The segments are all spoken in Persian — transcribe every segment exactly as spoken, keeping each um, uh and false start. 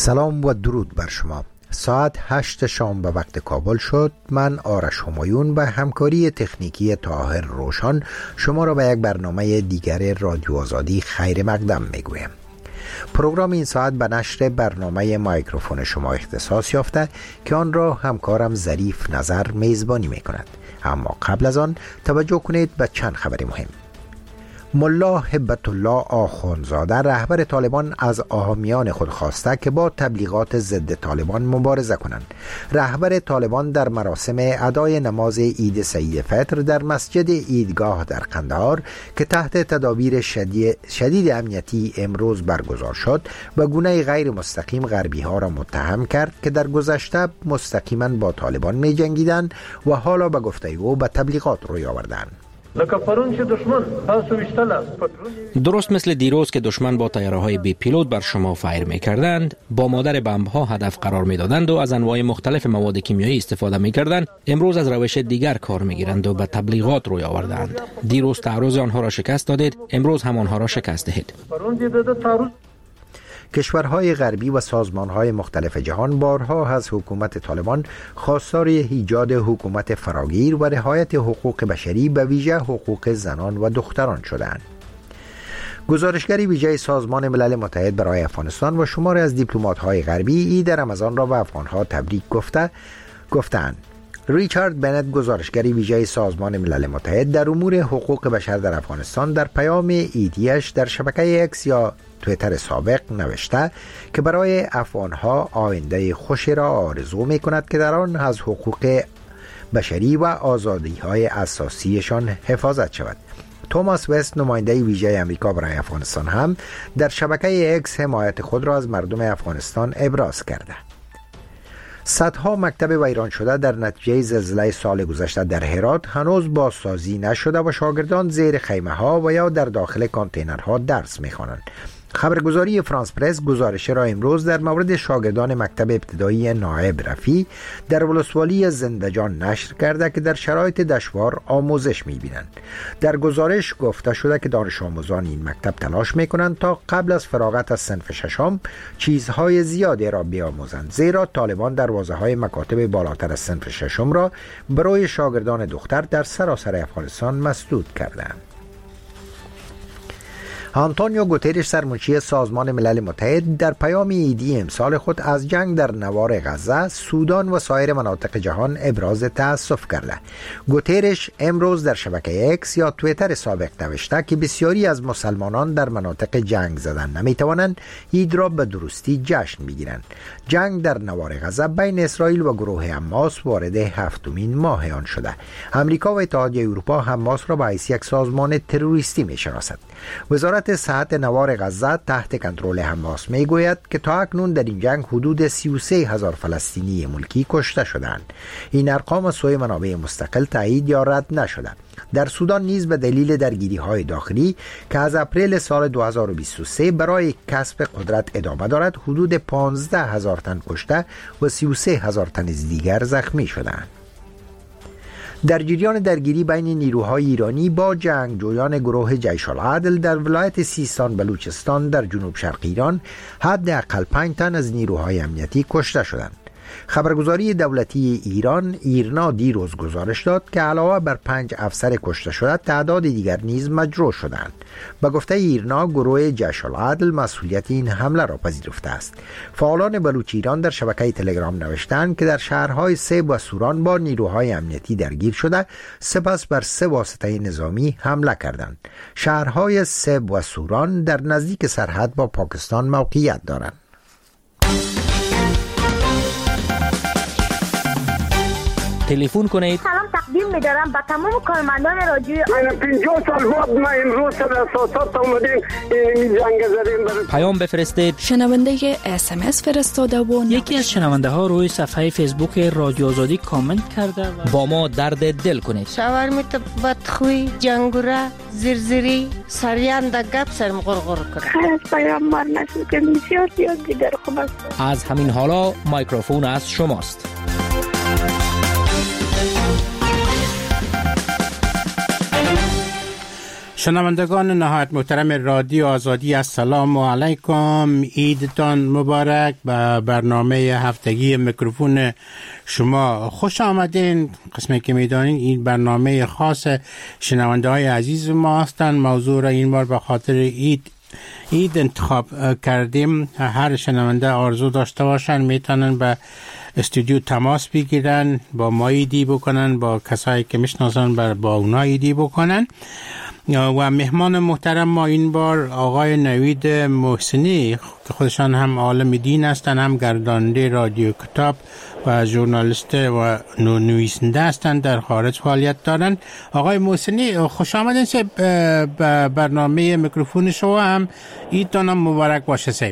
سلام و درود بر شما. ساعت هشت شام به وقت کابل شد. من آرش همایون به همکاری تکنیکی طاهر روشن شما را به یک برنامه دیگر رادیو آزادی خیر مقدم میگویم. پروگرام این ساعت به نشر برنامه مایکروفون شما اختصاص یافته که آن را همکارم ظریف نظر میزبانی میکند. اما قبل از آن توجه کنید به چند خبر مهم. ملا هبت الله آخوندزاده رهبر طالبان از حامیان خود خواسته که با تبلیغات ضد طالبان مبارزه کنند. رهبر طالبان در مراسم ادای نماز عید سعید فطر در مسجد عیدگاه در قندهار که تحت تدابیر شدید, شدید امنیتی امروز برگزار شد به گونه غیر مستقیم غربی ها را متهم کرد که در گذشته مستقیما با طالبان می جنگیدند و حالا به گفته او به تبلیغات روی آوردند. درست مثل دیروز که دشمن با طیاره‌های بی پیلوت بر شما فایر می‌کردند، با مادر بمب‌ها هدف قرار می‌دادند و از انواع مختلف مواد کیمیایی استفاده می‌کردند، امروز از روش دیگر کار می‌گیرند و به تبلیغات روی آوردند. دیروز تعرض آنها را شکست دادید، امروز هم آنها را شکست دهید. کشورهای غربی و سازمانهای مختلف جهان بارها از حکومت طالبان خواستار ایجاد حکومت فراگیر و رعایت حقوق بشری به ویژه حقوق زنان و دختران شدند. گزارشگری ویژه سازمان ملل متحد برای افغانستان و شماری از دیپلمات‌های غربی عید رمضان را به افغان‌ها تبریک گفته گفتند. ریچارد بنت گزارشگری ویژه سازمان ملل متحد در امور حقوق بشر در افغانستان در پیام ایدیش در شبکه اکس یا تویتر سابق نوشته که برای افغانها آینده خوشی را آرزو می کند که در آن از حقوق بشری و آزادی‌های اساسیشان حفاظت شود. توماس وست نماینده ویژه امریکا برای افغانستان هم در شبکه اکس حمایت خود را از مردم افغانستان ابراز کرده. صدها مکتب ویران شده در نتیجه زلزله سال گذشته در هرات هنوز بازسازی نشده و شاگردان زیر خیمه ها و یا در داخل کانتینرها درس می‌خوانند. خبرگزاری فرانس پرس گزارش را امروز در مورد شاگردان مکتب ابتدایی نایب رفی در ولسوالی زندجان نشر کرده که در شرایط دشوار آموزش می‌بینند. در گزارش گفته شده که دانش آموزان این مکتب تلاش می‌کنند تا قبل از فراغت از صنف ششم چیزهای زیادی را بیاموزند، زیرا طالبان دروازه‌های مکاتب بالاتر از صنف ششم را برای شاگردان دختر در سراسر افغانستان مسدود کردند. آنتونیو گوترش سرمنشی سازمان ملل متحد در پیام عیدی امسال خود از جنگ در نوار غزه، سودان و سایر مناطق جهان ابراز تأسف کرده. گوترش امروز در شبکه اکس یا تویتر سابق نوشته که بسیاری از مسلمانان در مناطق جنگ زدن نمیتوانند عید را به درستی جشن بگیرند. جنگ در نوار غزه بین اسرائیل و گروه حماس وارد هفتمین ماه آن شده. امریکا و اتحادیه اروپا حماس را به حیث یک سازمان تروریستی میشناسد. وزارت صحت نوار غزه تحت کنترل حماس میگوید که تا اکنون در این جنگ حدود سی و سه هزار فلسطینی ملکی کشته شدند. این ارقام از سوی منابع مستقل تایید یا رد نشده. در سودان نیز به دلیل درگیری های داخلی که از اپریل سال دو هزار و بیست و سه برای کسب قدرت ادامه دارد، حدود پانزده هزار تن کشته و سی و سه هزار تن دیگر زخمی شدند. در جریان درگیری بین نیروهای ایرانی با جنگجویان گروه جیش العدل در ولایت سیستان بلوچستان در جنوب شرق ایران حداقل پنج تن از نیروهای امنیتی کشته شدند. خبرگزاری دولتی ایران ایرنا دیروز گزارش داد که علاوه بر پنج افسر کشته شده تعداد دیگر نیز مجروح شدند. به گفته ایرنا گروه جیش العدل مسئولیت این حمله را پذیرفته است. فعالان بلوچ ایران در شبکه تلگرام نوشتند که در شهرهای سیب و سوران با نیروهای امنیتی درگیر شده، سپس بر سه واسطه نظامی حمله کردند. شهرهای سیب و سوران در نزدیک سرحد با پاکستان موقعیت دارند. تلفن کنید. سلام تقدیم می‌دارم به تمام کارمندان رادیو. من پنجاه سال بعد ما امروز سر اساسات اومدیم این جنگ زدیم. پیام بفرستید. شنونده اس ام اس فرستاده و یکی از شنونده ها روی صفحه فیسبوک رادیو آزادی کامنت کرده و با ما درد دل کنید. شاورمیت بدخوی جنگوره زرزری سریان د گپ سرم غرغر کنه. خیر پیام بر نشد که بسیار زیاد دیگر خوب است. از همین حالا میکروفون از شماست. شنوندگان نهایت محترم رادیو آزادی، السلام علیکم، عیدتان مبارک. به برنامه هفتگی میکروفون شما خوش آمدین. قسمی که میدانین این برنامه خاص شنونده های عزیز ما هستند. موضوع را این بار به خاطر عید عید انتخاب کردیم. هر شنونده آرزو داشته باشن میتونن به استودیو تماس بگیرن، با ما ایدی بکنن، با کسایی که میشناسن با اونا ایدی بکنن. و مهمان محترم ما این بار آقای نوید محسنی که خودشان هم عالم دین هستند، هم گرداننده رادیو کتاب و ژورنالیست و نویسنده هستند، در خارج فعالیت دارند. آقای محسنی خوش آمدین به برنامه میکروفون شما. هم عیدتان مبارک باشه. صاحب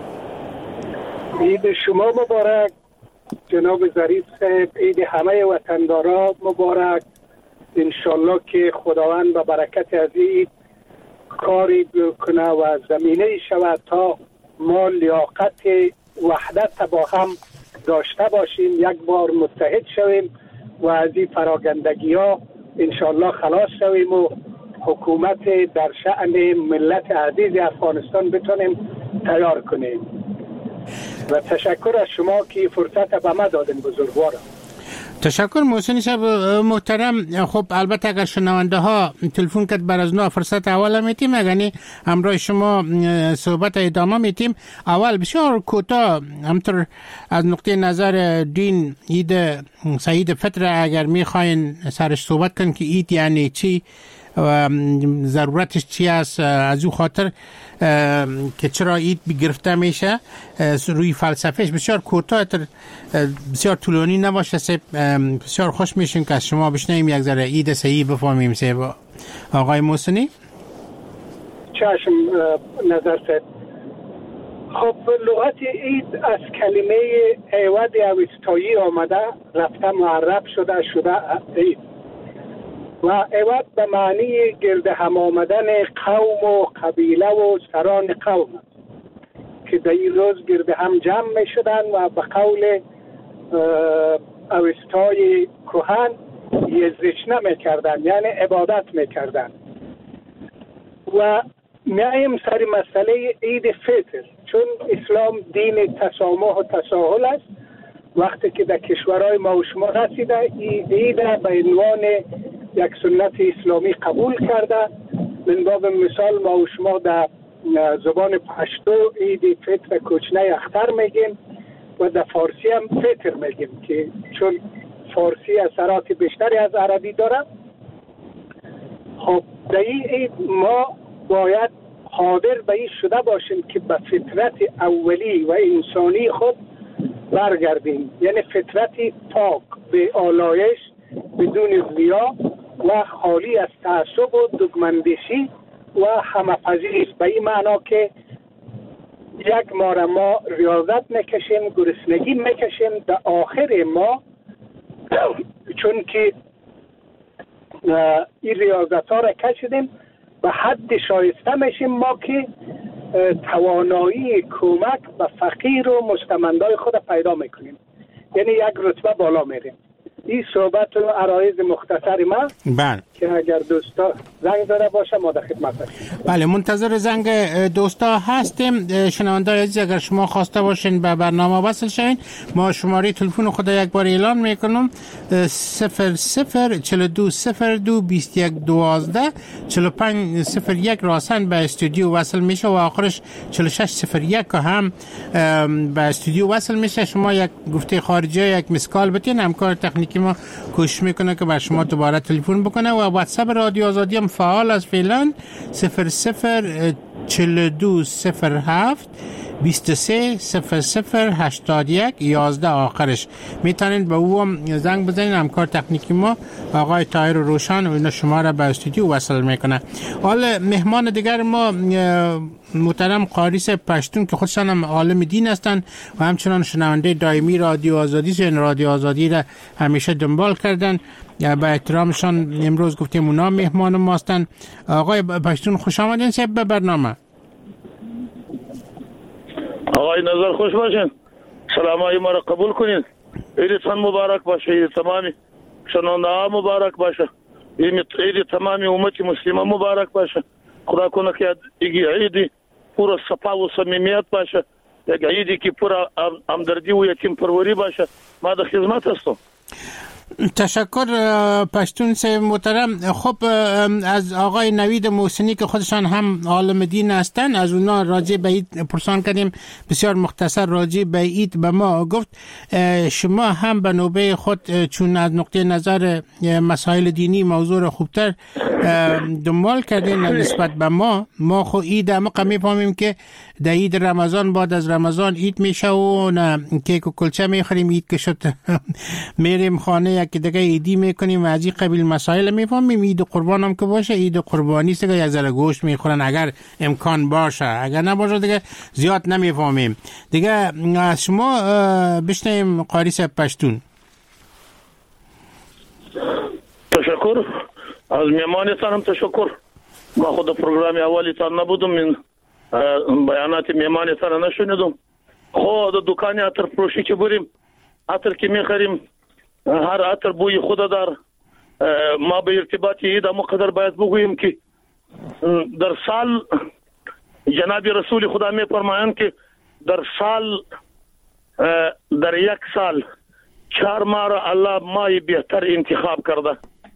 عید شما مبارک جناب ظریف صاحب، عید همه وطندارا مبارک. انشالله که خداوند به برکت از عید کاری بکنه و زمینه شود تا ما لیاقت وحدت با هم داشته باشیم، یک بار متحد شویم و از این پراگندگی ها انشالله خلاص شویم و حکومت در شأن ملت عزیز افغانستان بتونیم تیار کنیم. و تشکر از شما که فرصت به ما دادین بزرگوارم. تشکر محسنی صاحب محترم. خب البته اگر شنونده ها تلفن کرد بر از نو فرصت اول میتیم، یعنی همراه شما صحبت ادامه میتیم. اول بسیار کوتاه همطور از نقطه نظر دین عید سعید فطر اگر میخواین سرش صحبت کن که عید یعنی چی و ضرورتش چی است، از او خاطر که چرا عید بگرفته میشه روی فلسفهش بسیار کوتاه، بسیار طولانی نباشه. بسیار خوش میشیم که از شما بشنویم یک ذره عید صحیح بفهمیم. آقای محسنی. چشم نظر صاحب. خب لغت عید از کلمه عوض اوستایی آمده، رفته معرب شده شده عید و عوض به معنی گرد هم آمدن قوم و قبیله و سران قوم که در این روز گرد هم جمع می شدن و به قول اوستای کهن یزشنه می کردن، یعنی عبادت می کردن. و میایم سر مسئله عید فطر، چون اسلام دین تسامح و تساهل است. وقتی که در کشورهای ما و شما رسیده عید به عنوان یک سنت اسلامی قبول کرده. من باب مثال ما و شما در زبان پشتو عید فطر کوچنه اختر میگیم و در فارسی هم فطر میگیم که چون فارسی اثرات بیشتری از عربی داره. خب در این عید ما باید قادر به این شده باشیم که به فطرت اولی و انسانی خود برگردیم، یعنی فطرتی پاک به آلایش بدون ریا و خالی از تعصب و دگمندشی و همپذیری. به این معنا که یک ماه ما ریاضت میکشیم، گرسنگی میکشیم، در آخر ما چون که این ریاضت ها را کشیدیم به حد شایسته میشیم ما که توانایی کمک به فقیر و مستمندای خود پیدا میکنیم، یعنی یک رتبه بالا میریم. این صحبت و عرایض مختصر ما بله که اگر دوستا زنگ زده باشه ما در خدمت هستیم. بله منتظر زنگ دوستا هستیم. شنونده عزیز اگر شما خواسته باشین به برنامه وصل شوین، ما شماره تلفن خود یک بار اعلان میکنم: صفر صفر چهل و دو صفر دو بیست و یک دوازده چهل و پنج صفر یک راسن به استودیو وصل میشه و آخرش چهل و شش صفر یک هم به استودیو وصل میشه. شما یک گفته خارجی یک مسکال بتین، همکار تکنیکی ما کوشش میکنه که بر شما دوباره تلفن بکنه. و واتساپ رادیو آزادی هم فعال از فعلا صفر صفر چهل و دو صفر هفت بیست و سه صفر صفر هشتاد یک یازده آخرش. میتونید به او هم زنگ بزنید، همکار تکنیکی ما آقای طاهر روشن و اینا شما را به استودیو وصل میکنه. حالا مهمان دیگر ما محترم قاریس پشتون که خودشان هم عالم دین هستند و همچنان شنونده دائمی رادیو آزادی سن رادیو آزادی را همیشه دنبال کردن. به احترامشان امروز گفتیم اونا مهمان ما هستند. آقای پشتون خوش آمدین صاحب به برنامه. آقای نظر خوش باشین، سلامای ما را قبول کنین. عیدتان مبارک باشه، عید تمامی شنونده ها مبارک باشه. عید تمام امت مسلمه مبارک باشه. خدا کنه که دیگه عید پورا صفا و صمیمیت باشه، یک عیدی که پورا همدردی و یتیم پروری باشه. ما در خدمت هستم. تشکر پشتون صاحب محترم. خب از آقای نوید محسنی که خودشان هم عالم دین هستند، از اونا راجع به عید پرسان کردیم، بسیار مختصر راجع به عید به ما گفت. شما هم به نوبه خود چون از نقطه نظر مسائل دینی موضوع را خوبتر دنبال کردین نسبت به ما، ما خو عید هم میفهمیم که در عید رمضان بعد از رمضان عید میشه و نه کیک و کلچه میخوریم، عید که شد میریم خانه که دیگه ایدی میکنیم و از این قبیل مسائل میفهمیم. عید قربان هم که باشه، عید قربانی است که یک ذره گوشت میخورن اگر امکان باشه، اگر نباشه دیگه زیاد نمیفهمیم. دیگه از شما بشنویم قاری صاحب پشتون. تشکر از میمانتان هم تشکر. ما خود پروگرام اولیتان نبودم، من بیانات میمانتان نشنیدم. خود دکان عطر فروشی که بریم عطر که میخریم هر عطر بوی خود دار. ما به ارتباط عید مقدر باید بگوییم که در سال جناب رسول خدا می فرمایند که در سال در یک سال چهار ماه را الله مای بهتر انتخاب کرده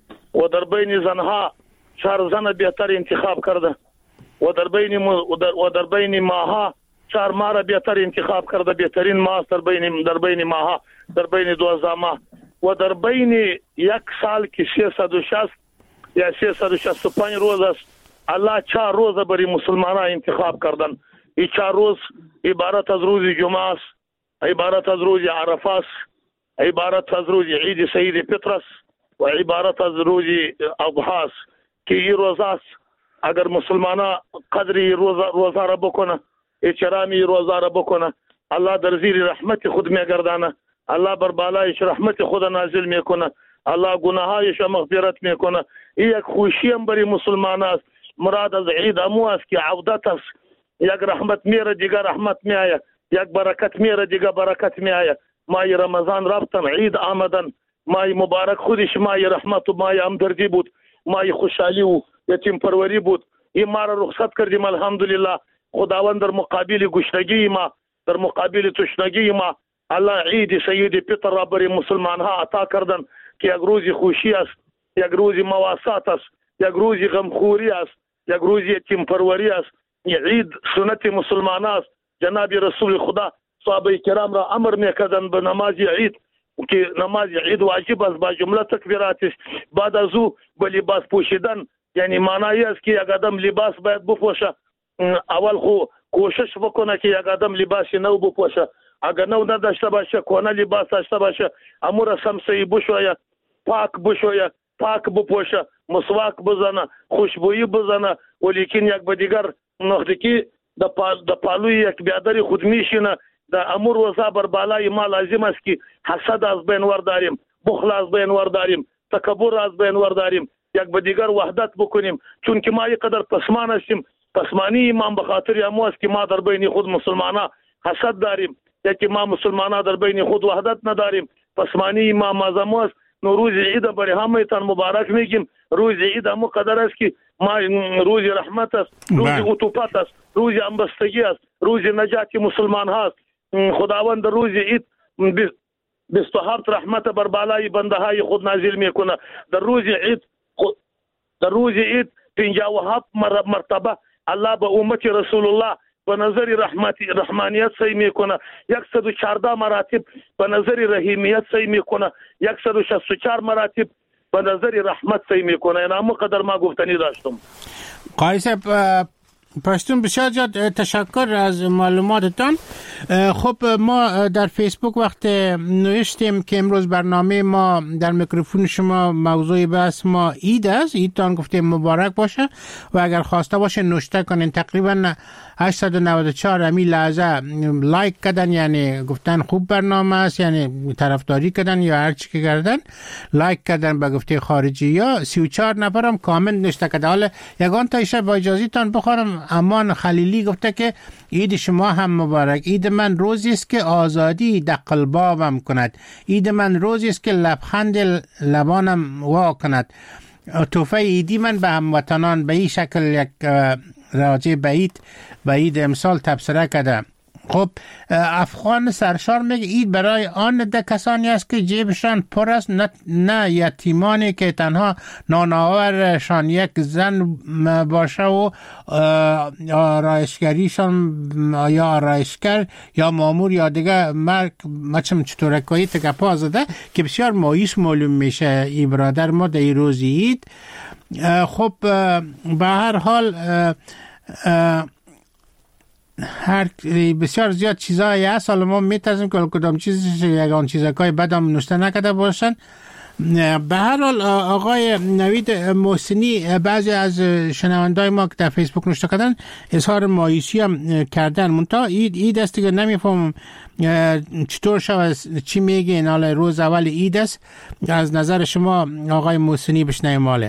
و در بین زنها چهار زن بهتر انتخاب کرده و در بین و در بین ماها چهار ماه را بهتر انتخاب کرده. بهترین ماه در بین در بین ماها در بین دوازده ماه و در بین یک سال که سیصد و شصت یا سیصد و شصت و پنج روز است، الله چهار روز برای مسلمانان انتخاب کردن. این چهار روز عبارت از روز جمعه است، عبارت از روز عرفه است، عبارت از روز عید سید فطر است و عبارت از روز اضحی است که این روز است. اگر مسلمانان قدری روزه روزه را بکنه، احترامی روزه را بکنه، الله در زیر رحمت خود میگردانه، الله بر بالایش رحمت خود نازل میکنه، الله گناهایش مغفرت میکنه. این یک خوشی هم برای مسلمان است. مراد از عید امو است که عودت است، یک رحمت میره دیگه رحمت میآید، یک برکت میره دیگه برکت میآید. ماه رمضان رفتن، عید آمدن، ماه مبارک خودش ماه رحمت و ماه همدردی بود، ماه خوشحالی و یتیم پروری بود. این ما را رخصت کردیم الحمدلله. خداوند در مقابل گشنگی ما، در مقابل تشنگی ما، الله عید سید فطر را برای مسلمان ها عطا کردن که یک روز خوشی است، یک روز مواسات است، یک روز غمخوری است، یک روز یتیم پروری است. عید سنت مسلمان است. جناب رسول خدا صحابه کرام را امر میکردن به نماز عید که نماز عید واجب است با جمله تکبیراتش. بعد از او به لباس پوشیدن، یعنی معنی است که یک آدم لباس باید بپوشه. اول خو کوشش بکنه که یک آدم لباس نو بپوشه، اگر نو نداشته باشه کهنه لباس داشته باشه، امور سمسایی بشویه، پاک بشویه، پاک بپوشه، مسواک بزنه، خوشبویی بزنه. ولیکن یک به دیگر نقطه که د پالوی یک بیادری خود میشینه. در امور وضع بر بالای ما لازم است که حسد از بین ورداریم، بخل از بین ورداریم، تکبر از بین ورداریم، یک به دیگر وحدت بکنیم. چون که ما یک قدر پسمان هستیم، پسمانی امام بخاطر امو است که ما در بین خود مسلمانان حسد داریم، یا که ما مسلمانان در بین خود وحدت نداریم. پسمانی امام اعظم است. نو روز عید برای همه تان مبارک میگیم. روز عید همو قدر است که ما روز رحمت است، روز عطوفت است، روز همبستگی است، روز نجات مسلمان هست. خداوند در روز عید بیست و هفت رحمت بر بالای بنده های خود نازل میکنه. در روز عید در روز عید پنجاه و هفت مرتبه الله به امت رسول الله به نظر رحمت رحمانیت سعی میکنه. صد و چهارده مراتب به نظر رحیمیت سعی میکنه. صد و شصت و چهار مراتب به نظر رحمت سعی میکنه. اینا همه قدر ما گفتنی داشتم. قاری صاحب پشتون بسیار زیاد تشکر از معلوماتتان. خب ما در فیسبوک وقت نوشتیم که امروز برنامه ما در میکروفون شما موضوع بحث ما عید است. عیدتان گفتیم مبارک باشه و اگر خواسته باشه نوشته کنین. تقریبا هشتصد و نود و چهار امی لحظه لایک کردن، یعنی گفتن خوب برنامه است، یعنی طرفداری کردن یا هر چی که کردن لایک کردن به گفته خارجی. یا سی و چهار نفرم کامنت نوشته کرده. حالا یگان تا ایشه با اجازهتان بخورم. امان خلیلی گفته که عید شما هم مبارک. عید من روزی است که آزادی در قلبم کند. عید من روزی است که لبخند لبانم وا کند. توفه ایدی من به هموطنان به این شکل یک راجع به عید به عید امسال تبصره کرده. خب افغان سرشار میگه اید برای آن ده کسانی است که جیبشان پر است، نه, نه یتیمانی که تنها نانآورشان یک زن باشه و آرایشگریشان یا آرایشگر یا مامور یا دیگه مرگ مچم چطورکایی تکپا زده که بسیار مایوس معلوم میشه ای برادر ما در این روز عید. خب به هر حال هر بسیار زیاد چیزایی هست، حالا ما میترسیم که کدام چیزش یگان چیزهای بدم نوشته نکرده باشن. به هر حال آقای نوید محسنی بعضی از شنوندای ما که در فیسبوک نوشته کردن اظهار مایوسی هم کردن، منتها اید اید است که نمیفهم چطور شود چی میگین. حالا روز اول عید است، از نظر شما آقای محسنی بشنویم. ماله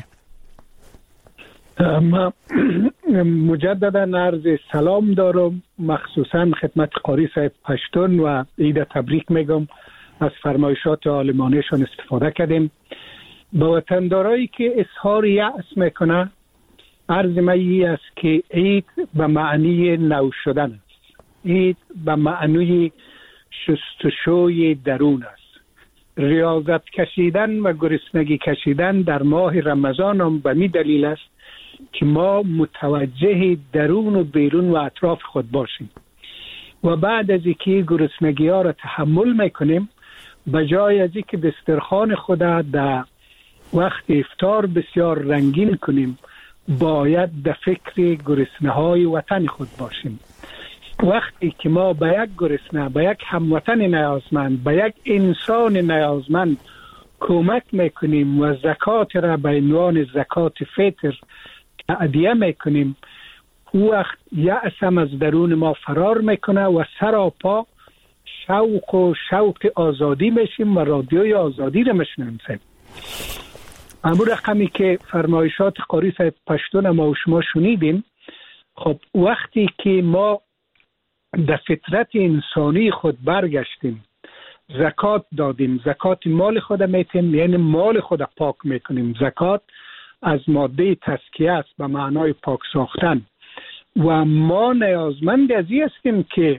ما مجددا عرض سلام دارم، مخصوصا خدمت قاری صاحب پشتون و عید تبریک میگم. از فرمایشات عالمانهشان استفاده کردیم. با وطندارایی که اظهار یأس میکنه عرض می است که عید به معنی نو شدن است، عید به معنی شستشوی درون است. ریاضت کشیدن و گرسنگی کشیدن در ماه رمضان هم به می دلیل است که ما متوجه درون و بیرون و اطراف خود باشیم و بعد از اینکه گرسنگی ها را تحمل میکنیم، بجای از اینکه دسترخوان خود در وقت افطار بسیار رنگین کنیم، باید در فکر گرسنه های وطن خود باشیم. وقتی که ما به یک گرسنه، به یک هموطن نیازمند، به یک انسان نیازمند کمک میکنیم و زکات را به عنوان زکات فطر تعدیه میکنیم، او وقت یأس هم از درون ما فرار میکنه و سراپا شوق و شوق آزادی میشیم و رادیوی آزادی رو میشنویم. اما رقمی که فرمایشات قاری صاحب پشتون ما و شما شنیدیم، خب وقتی که ما در فطرت انسانی خود برگشتیم، زکات دادیم، زکات مال خود میتیم، یعنی مال خود پاک میکنیم. زکات از ماده تزکیه است به معنای پاک ساختن و ما نیازمند از این هستیم که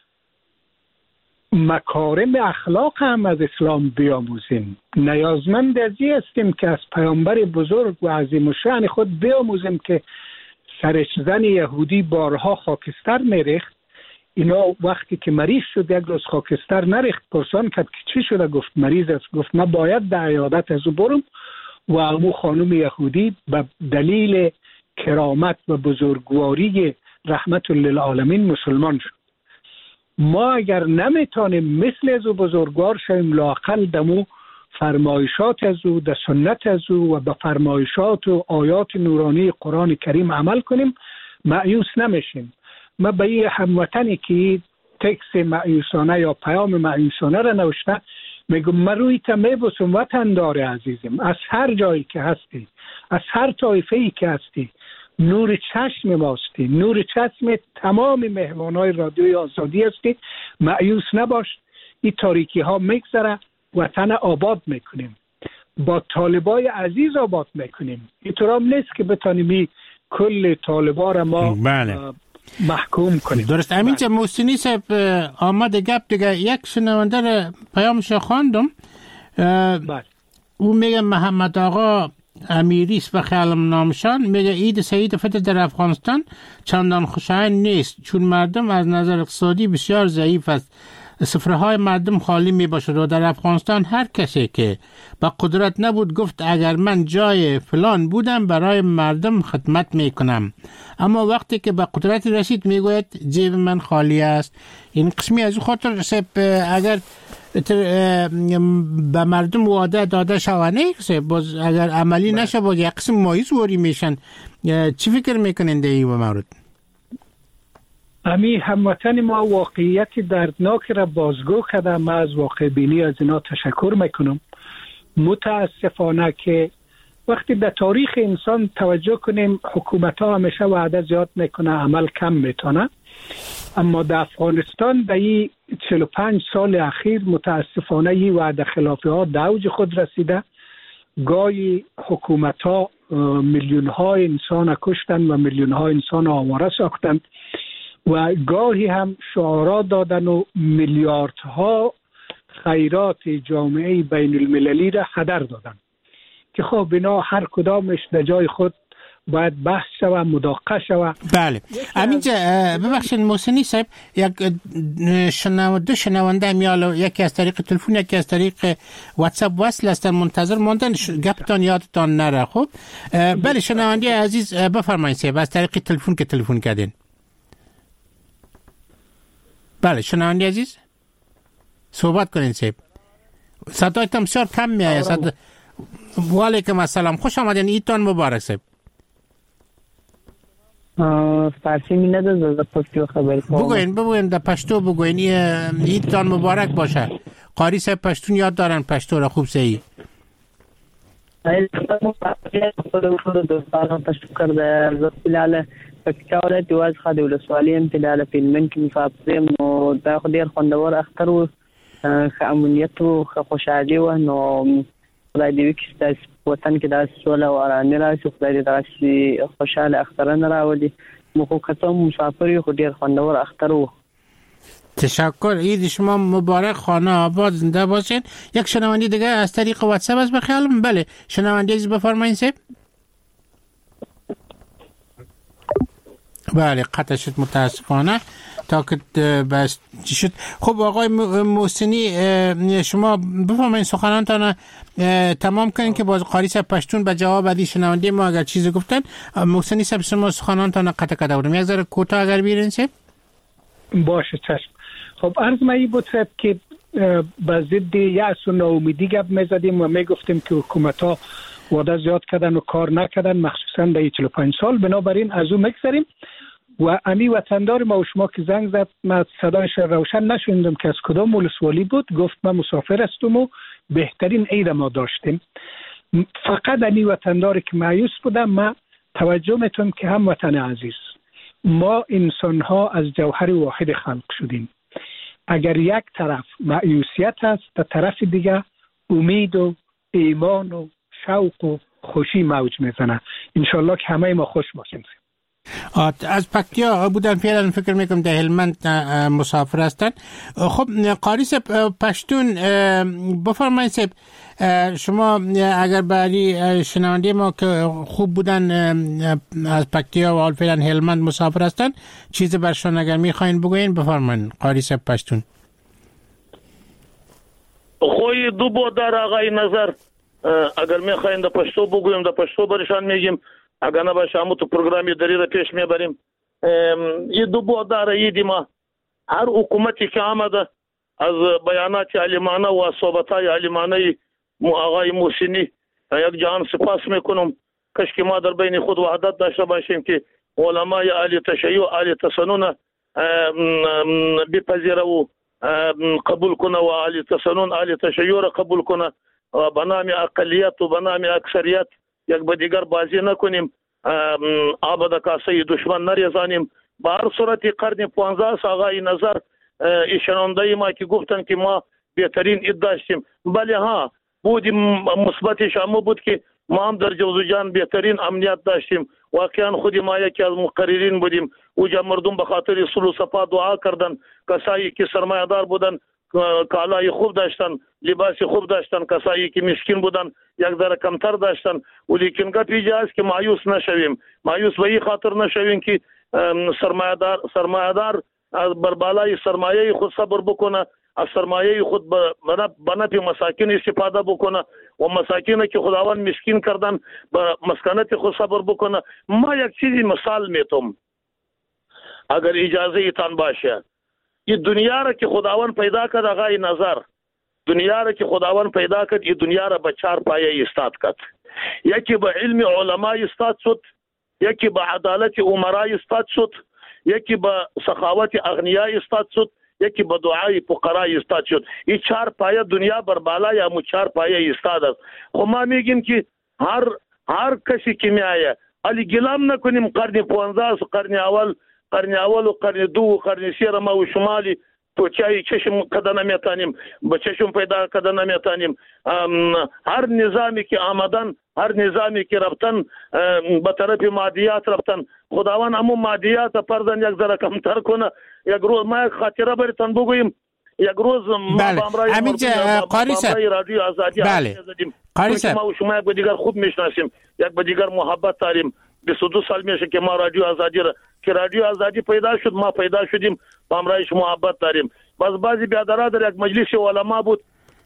مکارم اخلاق هم از اسلام بیاموزیم. نیازمند از این هستیم که از پیامبر بزرگ و عظیم الشأن خود بیاموزیم که سرش زن یهودی بارها خاکستر میریخت، اینا وقتی که مریض شد یک روز خاکستر نریخت، پرسان کرد که چی شده؟ گفت مریض است. گفت من باید در عیادت از او برم و امو خانم یهودی به دلیل کرامت و بزرگواری رحمت للعالمین مسلمان شد. ما اگر نمیتونیم مثل از او بزرگوار شویم، لااقل دمو فرمایشات از او، در سنت از او و به فرمایشات و آیات نورانی قرآن کریم عمل کنیم، مایوس نمیشیم. ما به این هموطنی که تکس مایوسانه یا پیام مایوسانه را نوشته میگم من روی تا میبوسم وطن داره عزیزم، از هر جایی که هستی، از هر طایفه‌ای که هستی، نور چشم ماستی، نور چشم تمام مهمانای رادیوی آزادی هستی. مایوس نباش، این تاریکی ها میگذره، وطن آباد میکنیم، با طالبای عزیز آباد میکنیم. اینطور هم نیست که بتانیم کل طالبا را ما بله. محکوم کنیم. درست. همین چه محسنی صاحب آمده گپ دیگه، یک شنونده را پیامش خواندم، بله. او میگه محمد آقا امیریست و خیالم نامشان، میگه عید سعید فطر در افغانستان چندان خوشایند نیست چون مردم از نظر اقتصادی بسیار ضعیف است، سفره‌های مردم خالی می باشد و در افغانستان هر کسی که با قدرت نبود گفت اگر من جای فلان بودم برای مردم خدمت می کنم، اما وقتی که به قدرت رسید می گوید جیب من خالی است. این قسمی از خاطر اگر به مردم وعده داده شوانه باز اگر عملی نشه باز یک قسم مایوس وری میشن. چی فکر میکنین در این مورد؟ امی هموطن ما واقعیت دردناک را بازگو کرده. من از واقع بینی از اینا تشکر میکنم. متاسفانه که وقتی به تاریخ انسان توجه کنیم، حکومت ها همیشه وعده زیاد میکنه، عمل کم میتونه، اما در افغانستان در این چهل و پنج سال اخیر متاسفانه این وعده خلافی ها در اوج خود رسیده گاهی حکومت ها میلیون های انسان کشتند و میلیون های انسان آواره ساختند و گاهی هم شعارات دادن و میلیاردها خیرات جامعه بین المللی را هدر دادن که خب بنا هر کدامش در جای خود باید بحث شود، مداقه شود. بله همینجا ببخشید محسنی صاحب، یک شنونده شنونده میال یکی از طریق تلفن یکی از طریق واتساپ وصل هستن، منتظر ماندن گپتان یادتان نره. خب بله شنونده عزیز بفرمایید صاحب از طریق تلفن که تلفن کردین. بله شنونده عزیز صحبت کنین صاحب، صدایتان بسیار کم میآید. صد... و علیکم السلام، خوش آمدین، ایدتان مبارک صاحب. فارسی می ندازه در پشتو خبر کنم. بگوین بگوین در پشتو بگوین. ایدتان مبارک باشه. قاری صاحب پشتون یاد دارن پشتو را خوب سهی. دوستان پشتو کرده زبطلاله فکتاوله دیواز خواهد ولسوالی امتلاله فیلمن که میفابزیم و دا خود دیر خوندوار اختر و خامونیت و خوشحالی و نو خدای دیوی که داس وطن کې داس سوله و آرامي راشي، خدای دې داسې خوشاله اخترونه راولي. مو خو که څه مسافر یو خو ډېر خوندور اختر و. تشکر، عید شما مبارک، خانه آباد، زنده باشین. یک شنونده دیگه از طریق واتساپ است بخیالم. بله شنونده عزیز بفرمایید صاحب. بله قطع شد متاسفانه تا که بس شد. خب آقای محسنی شما بفرمایید سخنانتان تمام کنین که باز قاری صاحب پشتون به جواب بدی شنونده ما اگر چیزی گفتن. محسنی صاحب شما سخنانتان قطع کرده بودم، یک ذره کوتاه اگر بیرین صاحب. باشه چشم. خب عرض ما ای بود صاحب که به ضد یأس و ناامیدی گپ میزدیم و میگفتیم که حکومت ها وعده زیاد کردن و کار نکردن، مخصوصا در چهل و پنج سال. بنابراین از اون میگذریم و امی وطندار ما و شما که زنگ زد، من صدایش روشن نشوندم که از کدام ولسوالی بود. گفت من مسافر هستم و بهترین عید ما داشتیم. فقط امی وطنداری که مایوس بودم، من توجه میتونم که هم وطن عزیز، ما انسان ها از جوهر واحد خلق شدیم. اگر یک طرف مایوسیت هست، در طرف دیگه امید و ایمان و شوق و خوشی موج میزنه. انشالله که همه ما خوش باشیم. از پکتیا بودن فعلا فکر میکنم در هلمند مسافر هستن. خب قاری صاحب پشتون بفرمایید صاحب، شما اگر بعدی شنونده ما که خوب بودن از پکتیا و حال فعلا هلمند مسافر هستن چیز برشان اگر میخواین بگوین بفرمایید قاری صاحب پشتون. خوی دو بودار آقای نظر اگر میخواین در پشتو بگویم در پشتو برشان میگیم، اگر نباشه همون تو پروگرامی داری را پیش میبریم. یه دو بودار ایدی ما هر حکومتی که آمده از بیانات علیمانه و صحبتهای علیمانه آقای محسنی یک جهان سپاس میکنم. کاش که ما در بین خود وحدت داشته باشیم که علمای اهل تشیع اهل تسنن بپذیره و قبول کنه و اهل تسنن اهل تشیع را قبول کنه و به نام اقلیت و به نام اکثریت یک به دیگر بازی نکنیم، آب د کاسه دشمن نریزانیم. به هر صورت قرن پانزده آقای نظر ایشاننده ما که گفتن که ما بهترین عید داشتیم، بله ها بودیم، مثبتش هم بود که ما هم در جوزجان بهترین امنیت داشتیم. واقعا خودی ما یکی از مقررین بودیم. اوجا مردم به خاطر صلح و صفا دعا کردن. کسایی که سرمایه دار بودن کالای خوب داشتن، لباس خوب داشتن. کسایی که مسکین بودن یک ذره کمتر داشتن. ولیکن گپ اینجا است که مایوس نشویم. مایوس به این خاطر نشویم که سرمایه دار سرمایه دار بر بالای سرمایه خود صبر بکنه، از سرمایه خود به نفع مساکین استفاده بکنه و مساکین که خداوند مسکین کردن به مسکنت خود صبر بکنه. ما یک چیزی مثال میتونم اگر اجازه ایتان باشه. این دنیا را که خداوند پیدا کرد آقای نظر، دنیا را که خداوند پیدا کرد این دنیا را به چهار پایه استاد کرد. یکی به علم علماء استاد شد، یکی به عدالت امرای استاد شد، یکی به سخاوت اغنیا استاد شد، یکی به دعای فقرا استاد شد. این چهار پایه دنیا بر بالای همو چهار پایه استاد است. خب ما میگیم که هر هر کسی که میایه علی گلام نکنیم قرن پانزده و قرن اول قرن اول و قرن دو و قرن سه ما و شمالی تو چای چشم کده نمیتونیم، به چشم پیدا کده نمیتونیم. هر نظامی که آمدن، هر نظامی که رفتن به طرف مادیات رفتن، خداوند همون مادیات پردن یک ذره کمتر کنه. یک روز ما یک خاطره براتون بگویم. یک روز ما بله. با امرای قاری صاحب رادیو آزادی بله. قاری صاحب ما و شما یک به دیگر خوب میشناسیم، یک به دیگر محبت داریم. بیست و دو سال میشه که ما رادیو آزادی را که رادیو آزادی پیدا شد، ما پیدا شدیم، با امرایش محبت داریم. باز بعضی بیادرها در یک مجلس علما بود،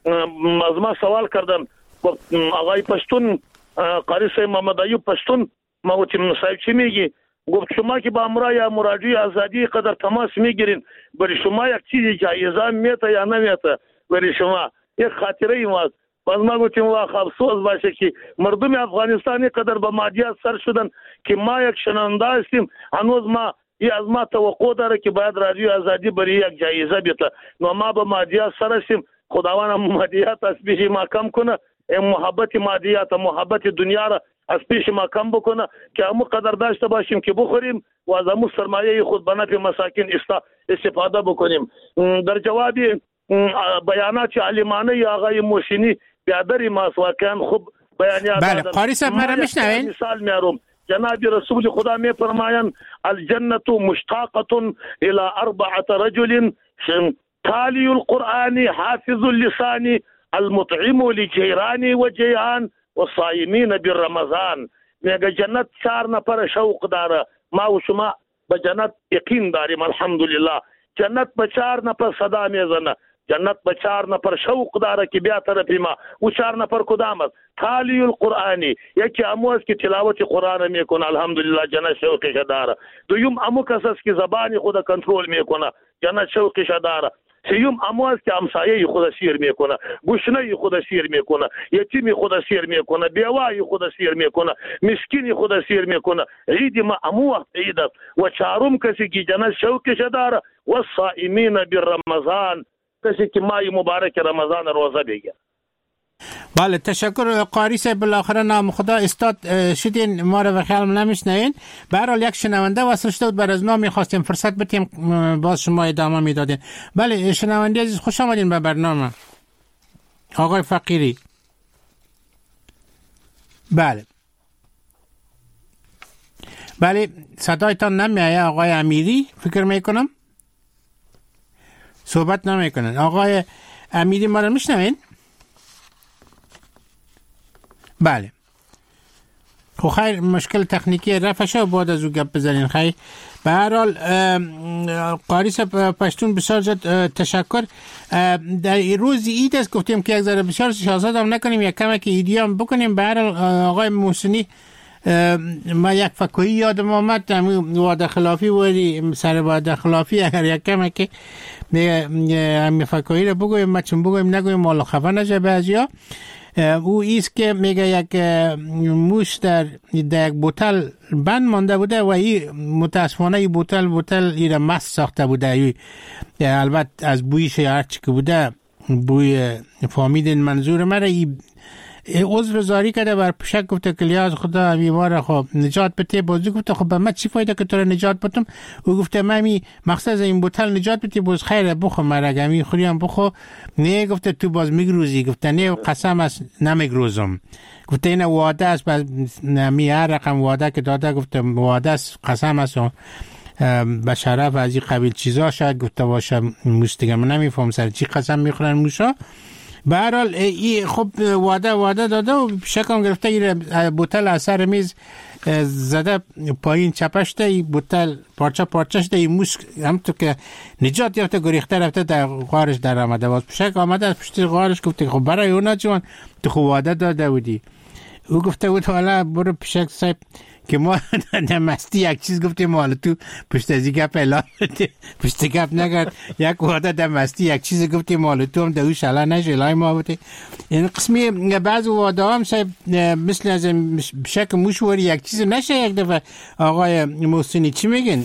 از ما سوال کردن، آقای پشتون، قاری صاحب محمد ایوب پشتون، ما گفتیم صاحب چی میگی؟ گفت شما که با امرای رادیو آزادی قدر تماس میگیرین، برای شما یک چیزی جایزه میته یا نمیته؟ برای شما یک خاطره ای ماست. باز ما گفتیم واخ افسوس باشه که مردم افغانستان قدر به مادیات سر شدن که ما یک شنونده هستیم، هنوز ما ای از ما توقع داره که باید رادیو آزادی برای یک جایزه بیته، نو ما به مادیات سر هستیم. خداوند مادیات از پیش ما کم کنه، محبت مادیات، محبت دنیا را از پیش ما کم بکنه که همو قدر داشته باشیم که بخوریم و از همو سرمایه خود به نفع مساکین استفاده بکنیم. در جواب بیانات عالمانه آقای محسنی بیادری ماست، واقعا خوب بیانیات بله. قاری صاحب مرا میشنوین؟ مثال میارم، جناب رسول خدا می فرمایند الجنة مشتاقة الى اربعة رجل تالي القرآن حافظ اللسان المطعم لجيران وجيعان والصائمين بالرمضان. میگه جنت چار نفر شوق داره، ما و شما به جنت یقین داریم الحمدلله. جنت به چار نفر صدا میزنه، جنت به چار نفر شوق داره که بیا طرف ما. و چار نفر کدام است؟ تالی القرآنی، یکی امو است که تلاوت قرآن میکنه الحمدلله جنت شوقش داره. دویم امو کس است که زبان خود کنترل میکنه، جنت شوقش داره. سیوم امو است که همسایه خود سیر میکنه، گشنه خود سیر میکنه، یتیم خود سیر میکنه، بیوای خود سیر میکنه، مسکین خود سیر میکنه. عید ما امو وقت عید است. و چهارم کسی که جنت شوقش داره و الصائمین بالرمضان، کسی که ماه مبارک رمضان روزه بگیره. بله تشکر قاری صاحب. بالاخره نام خدا استاد شدین، ما رو به خیال نمیشنین. به هر حال یک شنونده وصل شده بود، بر از ما میخواستیم فرصت بتیم باز شما ادامه میدادین. بله شنونده عزیز خوش آمدین به برنامه. آقای فقیری. بله بله صدایتان نمیایه آقای امیری، فکر میکنم صحبت نمیکنن. آقای امیری ما رو میشنوین؟ بله خب خیر، مشکل تکنیکی رفع شد، بعد از او گپ بزنین. خیر به هر حال قاری صاحب پشتون بسیار زیاد تشکر. در روز عید است گفتیم که یک ذره بسیار شاهزاده هم نکنیم، یک کمک ایدی هم بکنیم. به هر حال آقای محسنی ما یک فکویی یادم آمد، همین وعده خلافی ولی سر وعده خلافی اگر یک کمک همین فکویی رو بگویم، ما چون بگویم نگویم مالا خفه نشه بعضیا. او ایست که میگه یک موش در, در یک بوتل بند مانده بوده و این متاسفانه این بوتل بوتل این مست ساخته بوده. البته از بویش هرچی که بوده بوی فامیدین منظور مره. این عذر زاری کرده بر پشک، گفته که لیاز خدا بیماره خب نجات بده. بازی گفته خب به من چی فایده که تو رو نجات بدم؟ او گفته من مقصد از این بوتل نجات بده، باز خیره بخو مرگه می خوریم بخو. نه گفته تو باز میگروزی. گفته نه قسم است نمیگروزم. گفته این وعده است، می هر رقم وعده که داده گفته وعده است قسم است به شرف از این قبیل چیزا شاید گفته باشه. موش دیگه من نمیفهم سر چی قسم میخورن موشا. به هر حال این خب وعده وعده داده و شکم گرفته این بوتل از سر میز زده پایین چپش ده، این بوتل پارچه پارچهش ده. این موش همونطور که نجات یافته گریخته رفته در غارش در آمده. باز پشک آمده از پشت غارش گفته خب برای اونا چون تو خب وعده داده بودی. او گفته بود حالا برو پشک صاحب که ما در مستی یک چیز گفتیم حالا تو پشت از گپ اعلان بده، پشت گپ نگرد. یک وعده در مستی یک چیز گفتیم حالا تو هم در او شلا نشه لای ما بوده. این قسمی بعض وعده هم صاحب مثل از شک موشوری یک چیز نشه یک دفعه. آقای محسنی چی میگن؟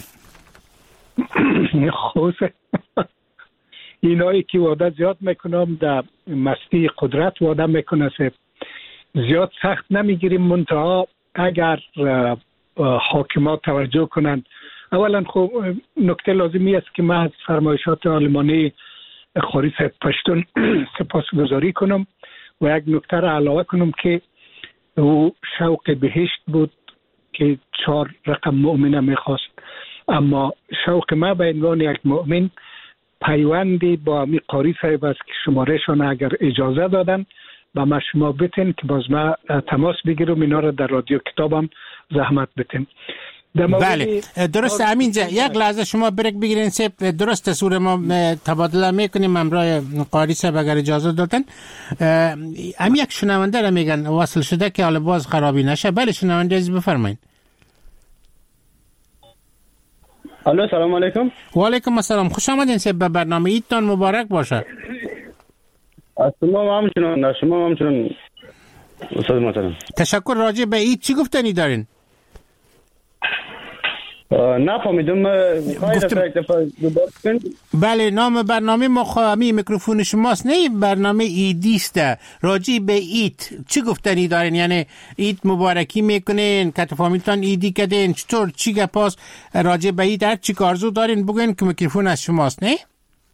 خوصه اینایی که وعده زیاد میکنم در مستی قدرت وعده میکنه صاحب، زیاد سخت نمیگیریم. منتها اگر حاکمات توجه کنند اولا خب نکته لازمی است که من از فرمایشات آلمانی خاری صاحب پشتون سپاسگزاری کنم و یک نکته را علاوه کنم که او شوق بهشت بود که چهار رقم مؤمنه میخواست، اما شوق ما به عنوان یک مؤمن پیوندی با می قاری صاحب است که شمارهشان اگر اجازه دادن با ما شما بتین که باز ما تماس بگیرم اینا را در رادیو کتابم زحمت بتین. بله درست همینجا یک لحظه شما بریک بگیرین سیب، درست سور ما تبادله میکنیم همراه قاری صاحب اگر اجازه دادن. هم یک شنونده را میگن واصل شده که حالا باز خرابی نشه. بله شنونده عزیز بفرمایید. الو سلام علیکم. و علیکم السلام، خوش آمدین سیب به برنامه. عیدتان مبارک باشه. از شما هم همچنان، شما هم همچنان استاد محترم. تشکر. راجع به عید چی گفتنی دارین؟ نفهمیدم. بله نام برنامه مخامی میکروفون شماست، نه برنامه ایدی است. راجع به عید چی گفتنی دارین؟ یعنی عید مبارکی میکنین، که فامیلتان ایدی کردین، چطور چی گپاس راجع به عید؟ هر چی کارزو دارین بگوین که میکروفون از شماست. نه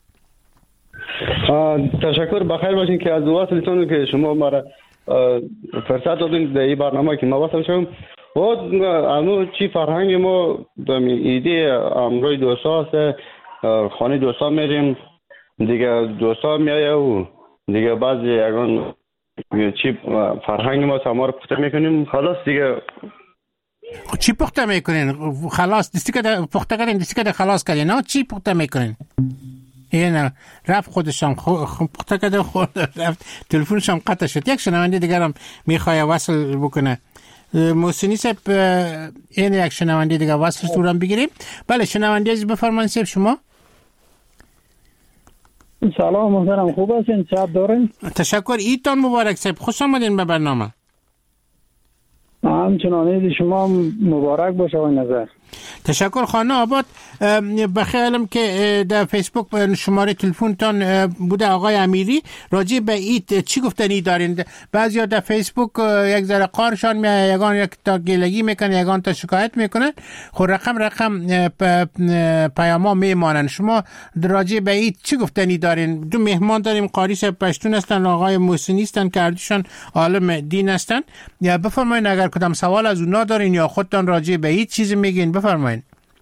تشکر، بخیر باشین که از واسطتون که شما مرا فرصت دادین در این برنامه که ما واسه شوم. و اما چی فرهنگ ما دمی ایدی امروی دوستا خانه دوستا میریم دیگه، دوستا میایه و دیگه بعضی یکان چی فرهنگ ما سمار پخته میکنیم، خلاص دیگه. چی پخته میکنین؟ خلاص دستی که پخته کردین، دستی که خلاص کردین، نه چی پخته میکنین؟ این رفت خودشم پخته کرده خود رفت، تلفنشم قطع شد. یک شنونده دیگرم میخواه وصل بکنه. محسنی صاحب این یک شنونده دیگه وصل صورم بگیریم. بله شنونده عزیز بفرمایید صاحب شما. سلام محترم، خوب هستین؟ شب دارین؟ تشکر. عیدتان مبارک صاحب، خوش آمدین به برنامه. همچنان عید شما مبارک باشه و نظر. تشکر. خانه آباد، بخیالم که در فیسبوک شماره تلفنتان بوده آقای امیری، راجع به عید چی گفتنی دارین؟ بعضیا در فیسبوک یک ذره قارشان میاد، یگان یک تا گلگی میکنه، یگان تا شکایت میکنن. خب رقم رقم پیاما میمانن. شما راجع به عید چی گفتنی دارین؟ دو مهمان داریم، قاری صاحب پشتون هستن، آقای محسنی هستن که هردوشان عالم دین هستن. یا بفرمایید اگر کدام سوال از اونا دارین یا خودتان راجع به عید چیزی میگین بفرمایید.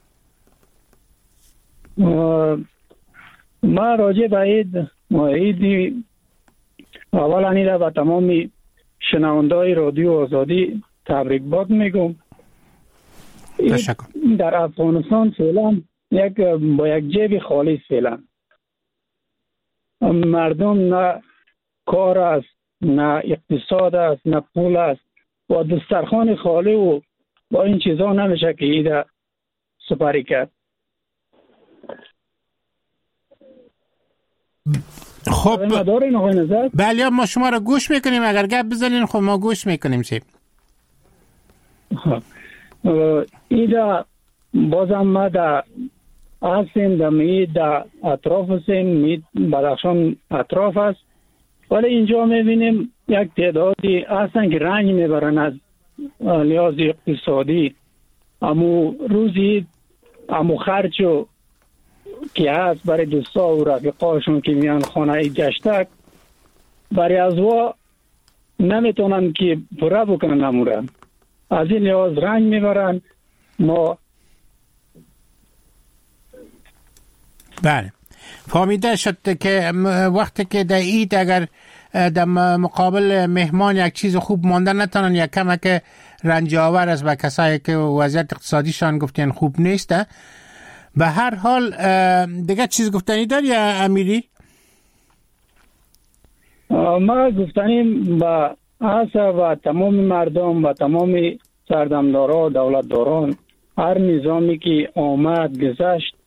ما راجع به عید عیدی اولا ایره و تمامی شنونده‌های رادیو آزادی تبریک باد میگم. تشکر. در افغانستان فعلا یک با یک جیب خالی فعلا مردم نه کار است، نه اقتصاد است، نه پول است، با دسترخوان خالی و با این چیزا نمیشه که عید سپری کرد. خب بله ما شما را گوش میکنیم، اگر گپ بزنین خب ما گوش میکنیم. چی ایده بازم ما در هستیم در مید در اطراف هستیم، مید بدخشان اطراف است، ولی اینجا میبینیم یک تعدادی هستن که رنج میبرن از لحاظ اقتصادی. امو روزی امو خرچو که هست برای دوستا و رفیقاشون که میان خانه گشتک برای از وا نمیتونن که پره بکنن امورن، از این لحاظ رنج میبرن. ما بله فهمیده شد که وقتی که در عید اگر در مقابل مهمان یک چیز خوب مانده نتونن، یک کمک رنج آور است به کسایی که وضعیت اقتصادیشان گفتین خوب نیسته. به هر حال دیگه چیز گفتنی داری امیری؟ ما گفتنیم با آسا و تمام مردم و تمام سردمداران و دولتداران، هر نظامی که آمد گذشت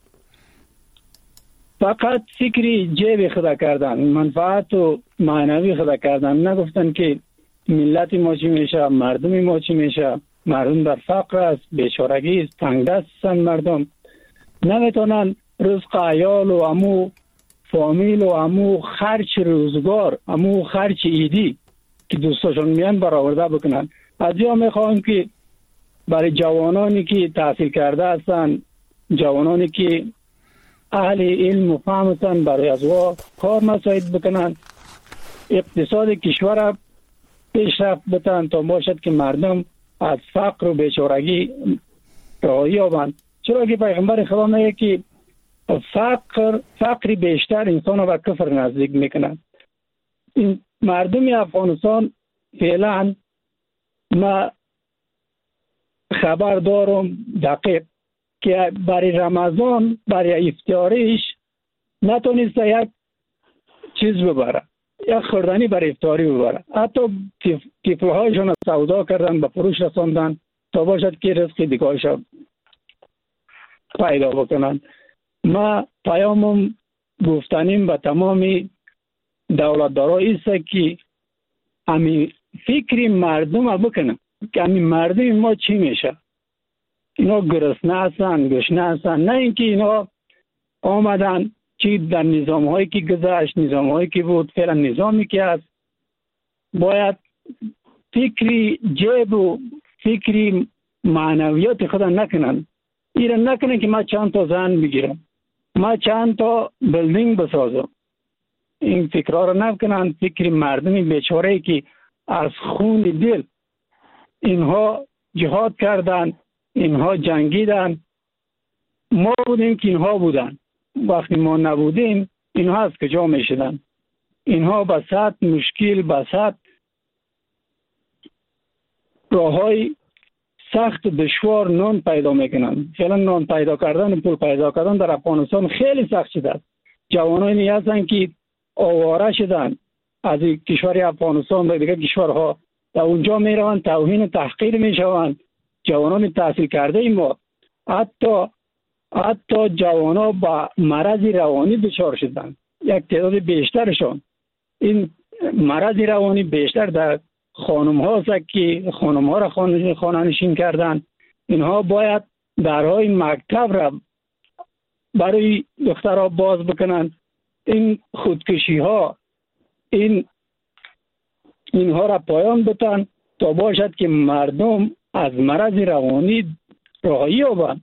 فقط فکری جیب خدا کردن، منفعت و معنوی خدا کردن. نگفتن که ملت ما چی میشه، مردم ما چی میشه. مردم در فقر است، بیچارگی است، تنگ دست هستند. مردم نمیتونن رزق عیال و امو فامیل و امو خرچ روزگار، امو خرچ ایدی که دوستاشون میان برآورده بکنن. از جا میخواهم که برای جوانانی که تحصیل کرده هستن جوانانی که اهل علم و فهم هستند برای از وا کار مساعد بکنند، اقتصاد کشور پیشرفت بتن تا باشد که مردم از فقر و بیچارگی رهایی یابند. چرا که پیغمبر خدا میگه که فقر فقری بیشتر انسان به کفر نزدیک میکنه. این مردم افغانستان فعلا ما خبر دارم دقیق که برای رمضان برای افطاریش نتونست یک چیز ببره، یک خوردنی برای افطاری ببره. حتی طفل‌هایشون سودا کردن به فروش رساندن تا باشد که رزق دیگرشون پیدا بکنن. ما پیامم گفتنیم به تمام دولتدارا ایست که همین فکری مردم بکنن که همین مردم ما چی میشه. اینا گرسنه هستن، گشنه هستن، نه اینکه اینا آمدن چی در نظام هایی که گذشت، نظام هایی که بود، فعلا نظامی که هست باید فکری جیب و فکری معنویات خود نکنن. ایره نکنن که ما چند تا زن بگیرم، ما چند تا بلدینگ بسازم. این فکرها رو نکنن. فکری مردمی بیچاره که از خون دل اینها جهاد کردن، اینها جنگیدن، ما بودیم که اینها بودن. وقتی ما نبودیم اینها از کجا میشدن؟ اینها با صد مشکل، با صد راههای سخت دشوار نان پیدا میکنن. فعلا نان پیدا کردن، پول پیدا کردن در افغانستان خیلی سخت شده. جوانانی هستن که آواره شدن از کشور افغانستان به دیگر کشورها، در اونجا میروند توهین تحقیر میشوند. جوانان تحصیل کرده ای ما حتی حتی جوانا با مرض روانی دچار شدن. یک تعداد بیشترشون این مرض روانی بیشتر در خانم ها هست که خانم ها را خانه نشین کردن. اینها باید درهای مکتب را برای دخترها باز بکنن. این خودکشی ها این اینها را پایان بدن تا باشد که مردم از مرض روانی رهایی یابند.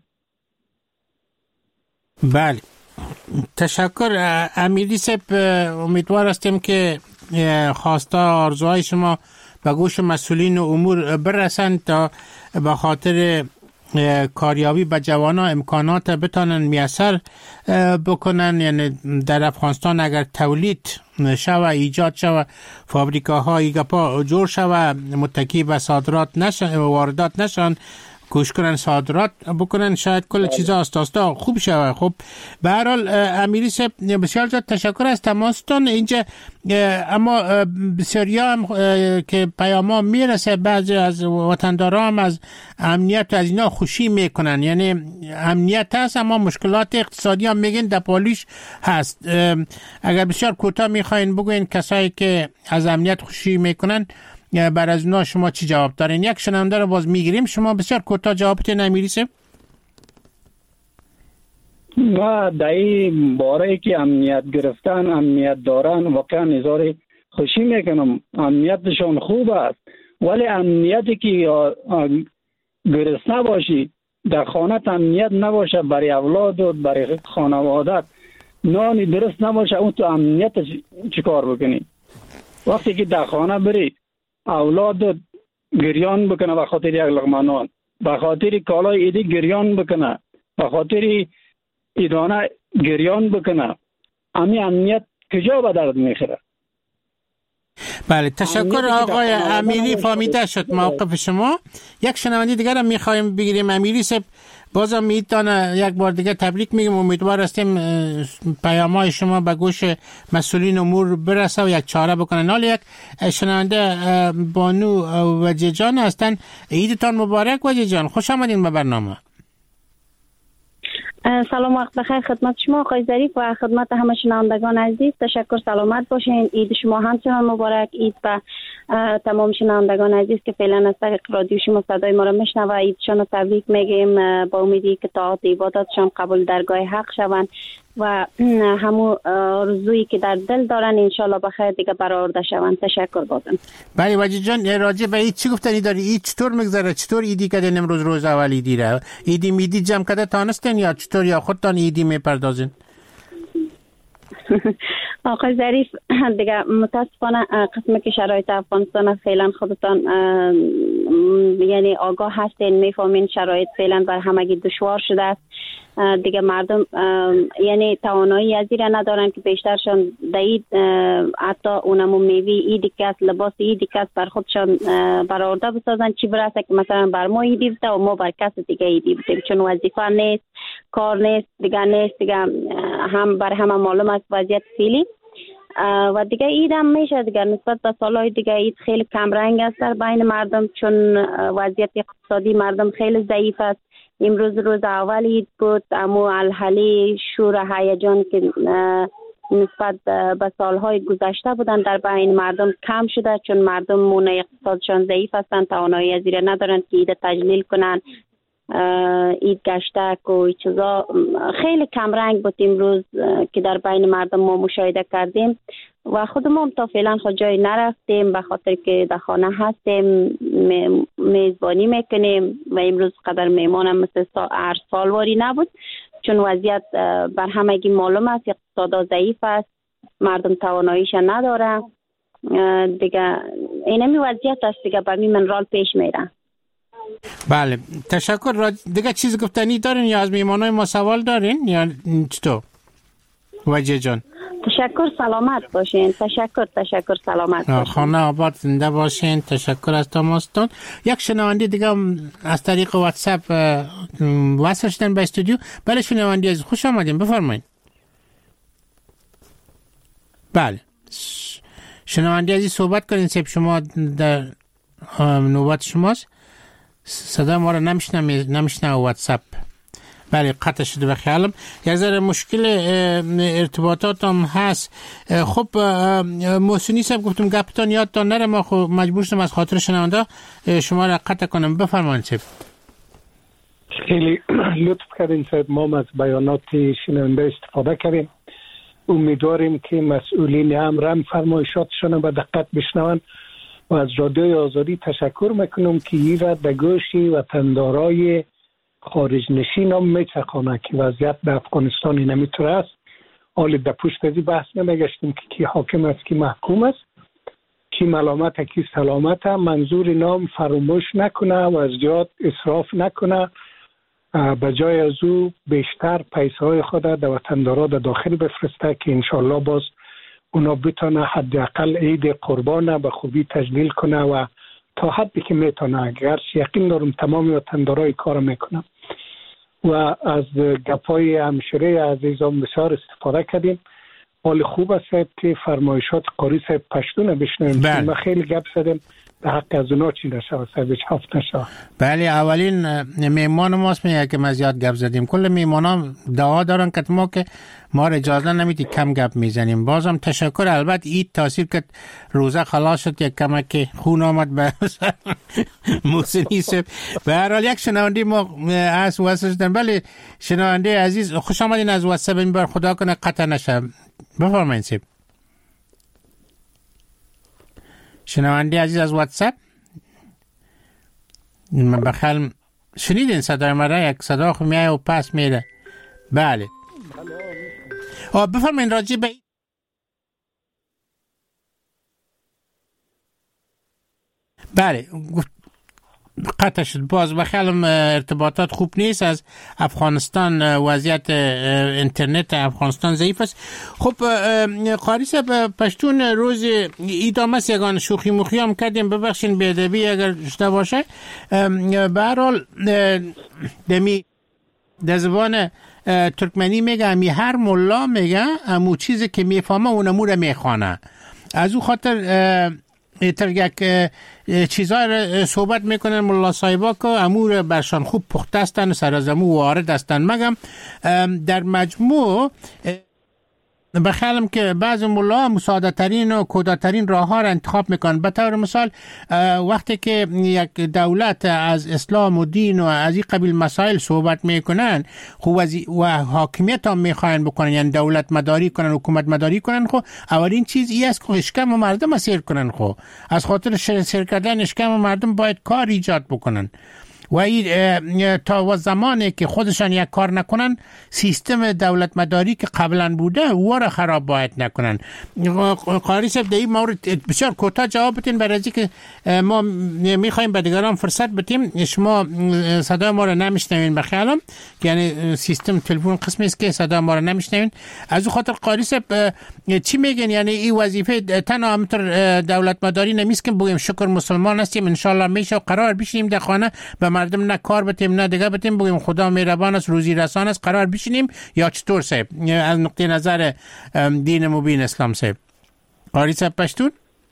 بله، تشکر امیری صاحب. امیدوار هستیم که خواسته آرزوهای شما به گوش مسئولین امور برسند تا به خاطر کاریابی به جوانا امکانات بتانن میسر بکنن. یعنی در افغانستان اگر تولید شوه، ایجاد شوه، فابریکاهای گپا جور شوه، متکی به صادرات نشن، واردات نشن، کوشش کنن صادرات بکنن، شاید کل چیزا آستاستا خوب شوه. خب به هر حال امیری صاحب بسیار زیاد تشکر از تماستون اینجا. اما بسیاری هم که پیاما میرسه، بعضی از وطندارا هم از امنیت از اینا خوشی میکنن. یعنی امنیت هست اما مشکلات اقتصادی هم میگن دپالیش هست. اگر بسیار کوتاه میخواین بگوین کسایی که از امنیت خوشی میکنن بر از اونا شما چی جواب دارین؟ یک شنونده رو باز میگیریم، شما بسیار کوتاه جوابتون امیری صاحب. ما در این باره که امنیت گرفتن، امنیت دارن، واقعا نظر خوشی میکنم. امنیتشون خوب است، ولی امنیتی که گرسنه باشی، در خانه امنیت نباشه، برای اولاد و برای خانوادت نانی درست نباشه، اون تو امنیت چیکار بکنی؟ وقتی که در خانه بری اولاد گریان بکنه به خاطر یک لقمه نان، به خاطر کالای ایدی گریان بکنه، به خاطر ایدانه گریان بکنه، امی امنیت کجا به درد میخوره؟ بله، تشکر آقای امیری، فهمیده شد موقف شما. یک شنونده دیگر هم میخوایم بگیریم. امیری صاحب بازم میتونه یک بار دیگه تبریک میگم. امیدوار هستیم پیام‌های شما به گوش مسئولین امور برسه و یک چاره بکنن. حالا یک شنونده بانو وجه جان هستن. عیدتان مبارک وجه جان، خوش آمدین به برنامه. سلام، وقت بخیر خدمت شما آقای ظریف و خدمت همه شنوندگان عزیز. تشکر، سلامت باشین. عید شما همچنان مبارک. عید به تمام شنوندگان عزیز که فعلا از طریق رادیو شما صدای ما را میشنوند عیدشان رو تبریک میگیم، با امیدی که طاعات عباداتشان قبول درگاه حق شوند. و همون آرزویی که در دل دارن انشالله بخیر دیگه برآورده شوند. تشکر بازم. بله وجید جان، راجع به عید چی گفتنی داری؟ عید چطور میگذره؟ چطور ایدی کردن امروز روز اول ایدی را؟ ایدی میدی جمع کرده تانستن یا چطور، یا خودتان ایدی میپردازین؟ آقای ظریف دیگه متاسفانه قسم که شرایط افغانستان فعلا خودتان یعنی آگاه هستین، میفهمین شرایط فعلا بر همگی دشوار شده است دیگه. مردم یعنی توانایی از این ندارن که بیشترشان دید حتی اونمو میوی ایدی کس، لباس ایدی کس بر خودشان برآورده بسازن، چی برسه که مثلا بر ما ایدی بده و ما بر کس دیگه ایدی بدیم، چون وظیفه نیست، کار نیست دیگه، نیست دیگه، هم بر همه معلوم است وضعیت فعلی. و دیگه عید هم میشه دیگه نسبت به سالهای دیگه عید خیلی کم رنگ است در بین مردم، چون وضعیت اقتصادی مردم خیلی ضعیف است. امروز روز اول عید بود، اما الحلی شور و هیجان که نسبت به سالهای گذشته بودن در بین مردم کم شده، چون مردم مون اقتصادشان ضعیف هستند، توانایی از این ندارند که عید تجلیل کنن. عید گشتک و چیزا خیلی کم رنگ بود امروز که در بین مردم ما مشاهده کردیم و خودمون تا فعلا خود جای نرفتیم به خاطر که در خانه هستیم، میزبانی میکنیم و امروز قدر میمانم مثل هر سال واری نبود، چون وضعیت بر همگی معلوم است، اقتصاد ضعیف است، مردم تواناییش نداره دیگه. اینمی وضعیت است دیگه، به می منرال پیش میره. بله تشکر. دیگه چیز گفتنی دارین یا از میمانای ما سوال دارین یا چطور وجه جان؟ تشکر، سلامت باشین. تشکر تشکر سلامت باشین. خانه آباد زنده باشین. تشکر از تماستون. یک شنونده دیگه از طریق واتساپ وصل شدن به استودیو. بله شنونده از خوش آمدین، بفرمایید. بله شنونده عزیز صحبت کنین، سب شما در نوبت شماست. صدا ما رو نمیشنم نمیشنم واتساپ. بله قطع شده به خیالم. یک ذره مشکل ارتباطات هم هست. خب محسنی صاحب گفتم گپتان یادتان نره، ما خب مجبور شدم از خاطر شنونده شما را قطع کنم. بفرمایید صاحب. خیلی لطف کردین صاحب، ما از بیانات شنونده استفاده کردیم. امیدواریم که مسئولین امر هم فرمایشاتشون به دقت بشنون و از رادیوی آزادی تشکر میکنم که این را در گوش وطندارای خارج نشین هم میچخانه که وضعیت در افغانستان نمیتونه است. حالی در پشت ازی بحث نمیگشتیم که کی حاکم است کی محکوم است، کی ملامت کی سلامت. منظور نام فراموش نکنه و از زیاد اسراف نکنه، به جای از او بیشتر پیسه های خود در وطندارا در داخل بفرسته که انشالله باز اونا بتونه حداقل عید قربان به خوبی تجلیل کنه و تا حدی که میتونه. اگر یقین دارم تمام وطندارای کار میکنه و از گپای همشیره عزیزان بسیار استفاده کردیم. حال خوب است که فرمایشات قاری صاحب پشتون بشنویم. ما خیلی گپ زدیم در حق از اونا چی نشود صاحب هفت نشود. بله اولین میمان ماست میگه که ما زیاد گپ زدیم. کل میمانان دعا دارن که ما که ما را اجازه نمیدی کم گپ میزنیم. بازم تشکر. البته عید تاثیر که روزه خلاص شد یک کمک خون آمد به محسنی صاحب. به هر حال یک شنونده ما از واسه شدن. بله شنونده عزیز خوش آمدین از واتساپ. این بار خدا کنه قطع نشه. بفرمایید صاحب. شنونده عزیز از واتساپ من بخیال شنیدین صدای مرا؟ یک صدا خو میای و پس میره. بله بفرمایید راجع به بله قطع شد. باز بخیالم ارتباطات خوب نیست از افغانستان، وضعیت اینترنت افغانستان ضعیف است. خب قاری صاحب پشتون روز عید هم است، یگان شوخی مخی هم کردیم، ببخشین بی‌ادبی اگر شده باشه. به هر حال دمی در زبان ترکمنی میگه امی هر ملا میگه امو چیزی که میفهمه اونمو رو میخوانه. از او خاطر ایتر یک چیزای صحبت میکنن ملا صاحبا که امور برشان خوب پخته استن و سر از امو وارد استن. مگم در مجموع بخیالم که بعض ملا مساعده ترین و کوداترین راه ها را انتخاب میکنن. به طور مثال وقتی که یک دولت از اسلام و دین و از این قبیل مسائل صحبت میکنن خو و حاکمیت هم میخواین بکنن، یعنی دولت مداری کنن، حکومت مداری کنن، خو اولین چیز این است که اشکم مردم اسیر کنن. خو از خاطر سیر کردن اشکم مردم باید کار ایجاد بکنن و این تا زمانی که خودشان یک کار نکنن سیستم دولت مداری که قبلا بوده او را خراب باید نکنن. قاری صاحب در این مورد بسیار کوتاه جواب بتین، برای اینکه ما میخوایم به دیگران فرصت بدیم. شما صدا ما را نمیشنوین بخیالم، یعنی سیستم تلفن قسمی است که صدا ما را نمیشنوین. از خاطر قاری صاحب چی میگن؟ یعنی این وظیفه تنها همتر دولت مداری نمیست که بگیم شکر مسلمان هستیم ان شاء الله میشه و قرار بشینیم در خانه به مردم نه کار بتیم نه دیگه بتیم بگیم خدا مهربان است روزی رسان است قرار بشینیم، یا چطور صاحب از نقطه نظر دین مبین اسلام صاحب؟ قاری صاحب پشتون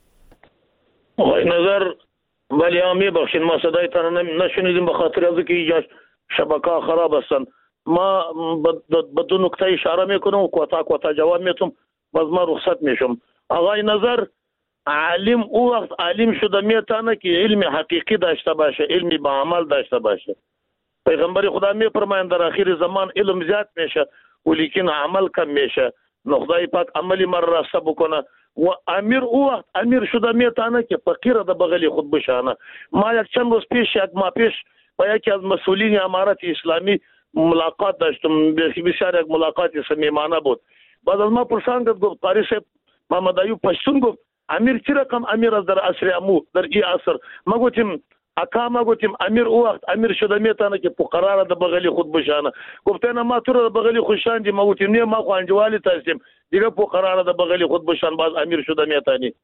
آقای نظر ولی آمی بخشین ما صدای تان نشنیدیم به خاطر از که اینجا شبکه خراب هستن. ما به دو نکته اشاره میکنم و کوتا کوتا جواب میتونم باز ما رخصت میشم. آقای نظر عالم او وقت عالم شده میتونه که علم حقیقی داشته باشه، علمی با عمل داشته باشه. پیغمبر خدا میفرمایند در آخر زمان علم زیاد میشه ولیکن عمل کم میشه. خدای پاک عملی مر راسته بکنه و امیر او وقت امیر شده میتونه که فقیر در بغل خود بشانه. ما یک چند روز پیش یک ماه پیش با یکی از مسئولین امارت اسلامی ملاقات داشتم، بسیار یک ملاقات صمیمانه بود. بعد از ما پرسان کرد، گفت قاری صاحب محمد ایوب پشتون گفت امیر چی رقم امیر از در عصر امو در ای عصر؟ ما گفتیم اکا ما گفتیم امیر او وقت امیر شده میتونه که فقرا را در بغل خود بشانه. گفت نه ما تو را در بغل خود شاندی. ما گفتیم نه ما خو انجوالی تاسیم دیگه فقرا را در بغل خود بشان باز امیر شده میتونه.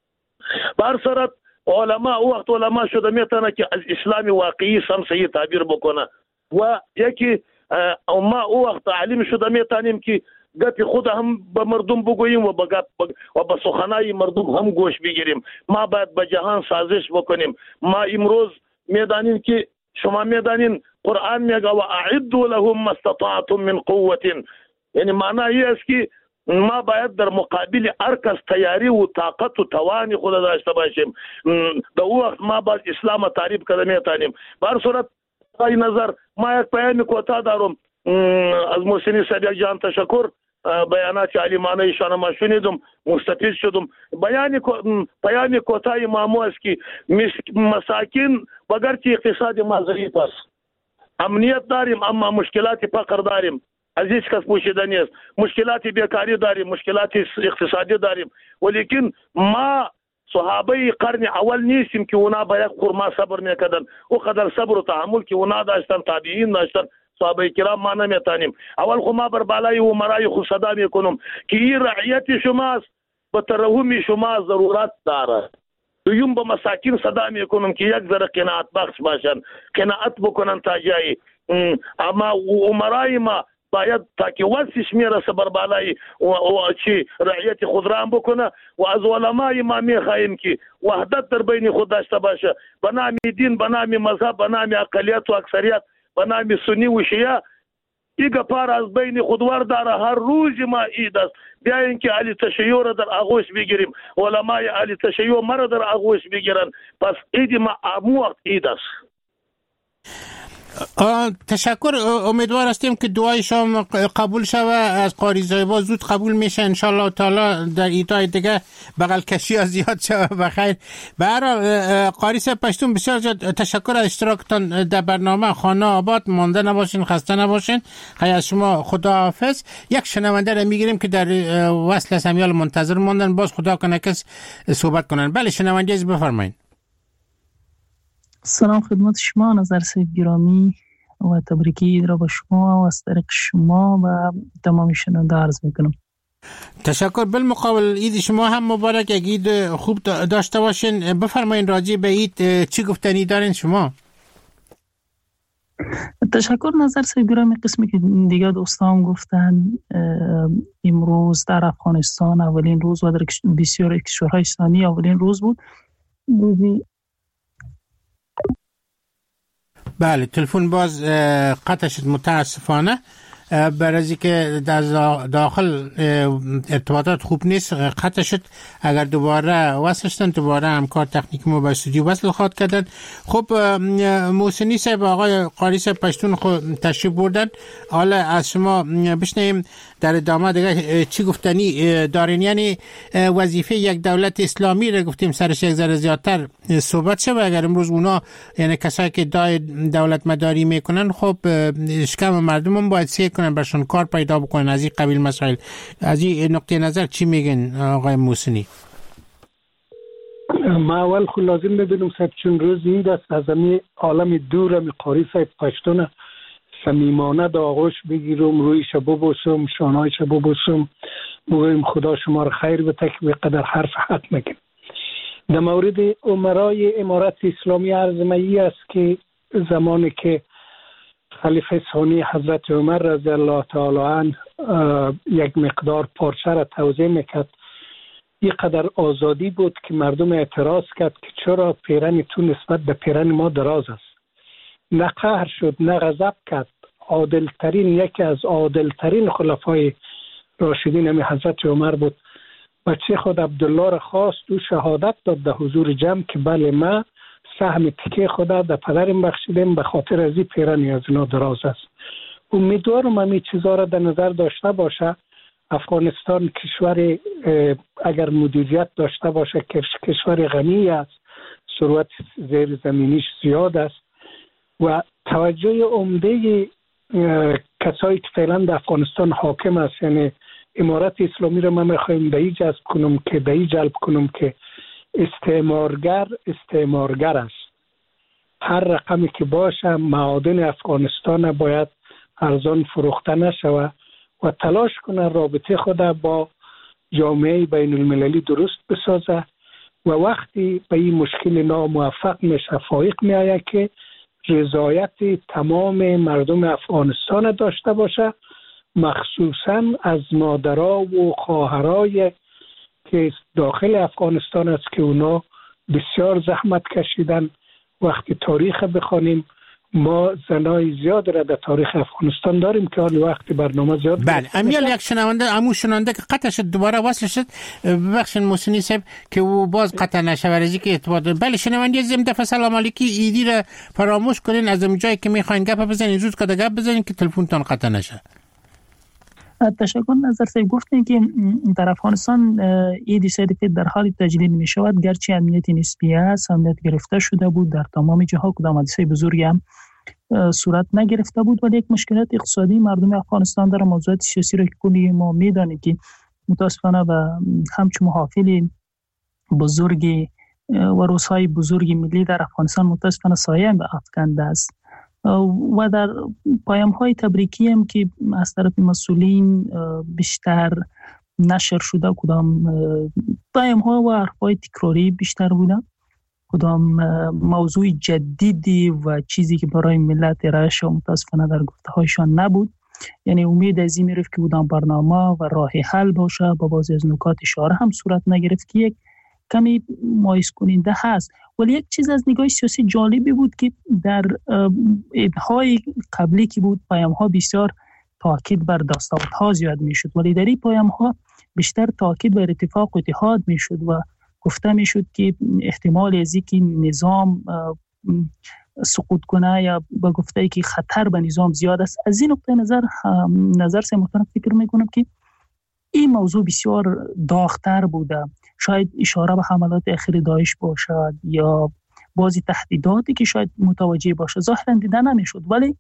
بر صورت علما او وقت علما شده میتونه که از اسلام واقعی سم صحیح تعبیر بکنه و یکی او ما او وقت عالم شده میتونیم که گپ خود هم به مردم بگوییم و به گپ و به سخنای مردم هم گوش بگیریم. ما باید به جهان سازش بکنیم. ما امروز میدانیم که شما میدانین قرآن میگه و اعدوا لهم ما استطعتم من قوة، یعنی معنی است که ما باید در مقابل هر کس تیاری و طاقت و توان خود داشته باشیم. در او وقت ما باید اسلام تعریف کنیم میتونیم. به هر صورت ای نظر ما یک پیام کوتاه دارم از محسن صاحب جان تشکر. بیانات علیمانه ایشان ما شنیدم مستفید شدم. بیان پیام کوتاه مامو است که مساکین بگرچه اقتصاد ما ضعیف است، امنیت داریم اما مشکلات فقر داریم، از هیچ کس پوشیده نیست. مشکلات بیکاری داریم، مشکلات اقتصادی داریم، ولیکن ما صحابه قرن اول نیستیم که اونا با یک خرما صبر میکردن. او قدر صبر و تحمل که اونا داشتن تابعین داشتن صحابه کرام ما نمیتانیم. اول خو ما بر بالای و مرای خود صدا میکنم که این رعیت شماست، به ترحم شما ضرورت داره. دویم به مساکین صدا میکنم که یک ذره قناعت بخش باشن، قناعت بکنن تا جایی. اما عمرای ما باید تا که وسیش میرسه بر بالای و چی رعیت خود رام بکنه و از علمای ما میخواهیم که وحدت در بین خود داشته باشه، به نام دین، به نام مذهب، به نام اقلیت و اکثریت، به نام سنی و شیعه. ایگه پار از بین خودوار داره. هر روز ما عید است. بیاین که علی تشیع را در آغوش بگیریم، علمای علی تشیع مرا در آغوش بگیرن. پس عید ما امو وقت عید است. تشکر. امیدوار هستیم که دعای شما قبول شود از قاری زایبا زود قبول میشه ان شاء الله تعالی. در ایتای دیگه بغل کشی ها زیاد شود. بخیر. به هر حال قاری صاحب پشتون بسیار تشکر از اشتراکتان در برنامه. خانه آباد، مانده نباشین، خسته نباشین. خیلی از شما خداحافظ. یک شنونده را میگیریم که در وصل سمیال منتظر ماندن، باز خدا کنه کس صحبت کنن. بله شنونده از بفرمایید. سلام خدمت شما نظر صاحب گرامی و تبریکی را با شما و از طریق شما و تمام شنونده عرض میکنم. تشکر. بالمقابل عید شما هم مبارک، یک عید خوب داشته باشین. بفرمایید راجع به عید چی گفتنی دارین شما؟ تشکر نظر صاحب گرامی. قسمی که دیگه دوستان گفتن امروز در افغانستان اولین روز و در بسیار کشورهای اسلامی اولین روز بود. روزی بله تلفن باز قطع شد متاسفانه. برای که در داخل ارتباطات خوب نیست قطع شد. اگر دوباره وصل شدن دوباره همکار تکنیکی ما به استودیو وصل خواهد کردن. خب محسنی صاحب، آقای قاری صاحب پشتون خود تشریف بردن. حالا از شما بشنیم در ادامه دیگه چی گفتنی دارین. یعنی وظیفه یک دولت اسلامی رو گفتیم سرش یک ذره زیادتر صحبت شه و اگر امروز اونا یعنی کسایی که دای دولت مداری میکنن خب اشکام مردم هم باید سعی کنن برشون کار پیدا بکنن. از این قبیل مسائل، از این نقطه نظر چی میگن آقای محسنی؟ ما اول خود لازم ببینم صاحب چون روز این دست از امی عالم دور امی قاری صاحب پشتونه صمیمانه دا آغوش بگیرم، روی شبو بوسم، شانای شبو بوسم، بگویم خدا شما رو خیر بده که بقدر حرف حق میگن. در مورد امرای امارت اسلامی عرض می است که زمانی که خلیفه ثانی حضرت عمر رضی الله تعالی عنه یک مقدار پارچه را توزیع میکرد، یک قدر آزادی بود که مردم اعتراض کرد که چرا پیرن تو نسبت به پیرن ما دراز است. نه قهر شد نه غضب کرد. عادلترین یکی از عادلترین خلفای راشدین همی حضرت عمر بود. بچه خود عبدالله را خواست و شهادت داد در حضور جمع که بله ما سهم تکه خدا در پدرم بخشیدیم به خاطر از این پیرن از اینا دراز است. امیدوارم همین چیزا را در نظر داشته باشه. افغانستان کشور اگر مدیریت داشته باشه کشور غنی است، ثروت زیر زمینیش زیاد است و توجه عمده کسایی که فعلا در افغانستان حاکم است، یعنی امارت اسلامی را من میخوایم به این جذب کنم که به این جلب کنم که استعمارگر استعمارگر است. هر رقمی که باشه معادن افغانستان باید ارزان فروخته نشوه و تلاش کنه رابطه خود با جامعه بین المللی درست بسازه و وقتی به این مشکل ناموفق میشه فائق میآید که رضایت تمام مردم افغانستان داشته باشه، مخصوصا از مادرها و خواهرای که داخل افغانستان است که اونا بسیار زحمت کشیدن. وقتی تاریخ بخوانیم ما زنای زیاد را در تاریخ افغانستان داریم که حال وقتی برنامه زیاد. بله امیال یک شنونده امو شنونده که قطع شد دوباره وصل شد. ببخشید محسنی صاحب که او باز قطع نشه ورزی که ارتباط. بله شنونده زم دفعه سلام علیکی ایدی را فراموش کنین، از اون جایی که میخواین گپ بزنین زود کده گپ بزنین که تلفنتون قطع نشه. تشکر. نظر صاحب گفتن که در افغانستان ایدی سرتیفیت در حال تجدید می شود، گرچه امنیت نسبی است، امنیت گرفته شده بود در تمام جاها، کدام حادثه بزرگی هم صورت نگرفته بود، ولی یک مشکلات اقتصادی مردم افغانستان در موضوعات سیاسی را که کلی ما میدانیم که متاسفانه و همچون محافل بزرگی و روزهای بزرگ ملی در افغانستان متاسفانه سایه به افکنده است و در پیام های تبریکی هم که از طرف مسئولین بیشتر نشر شده، کدام پیام ها و حرف های تکراری بیشتر بوده، کدام موضوع جدیدی و چیزی که برای ملت ارائه شد متاسفانه در گفته هایشان نبود. یعنی امید از این میرفت که کدام برنامه و راه حل باشه، با بعضی از نکات اشاره هم صورت نگرفت که یک کمی مایوس کننده هست. ولی یک چیز از نگاه سیاسی جالبی بود که در ادعای قبلی که بود پیام ها بسیار تاکید بر دستاوردها زیاد میشد، ولی در این پیام ها بیشتر تاکید بر اتفاق و اتحاد میشد و گفته میشد که احتمال از اینکه نظام سقوط کنه یا با گفته که خطر به نظام زیاد است. از این نقطه نظر نظر سے محترم فکر میکنم که این موضوع بسیار داغ‌تر بوده. شاید اشاره به حملات اخیر داعش باشد یا بعضی تهدیداتی که شاید متوجه باشه، ظاهرا دیده نمیشد، ولی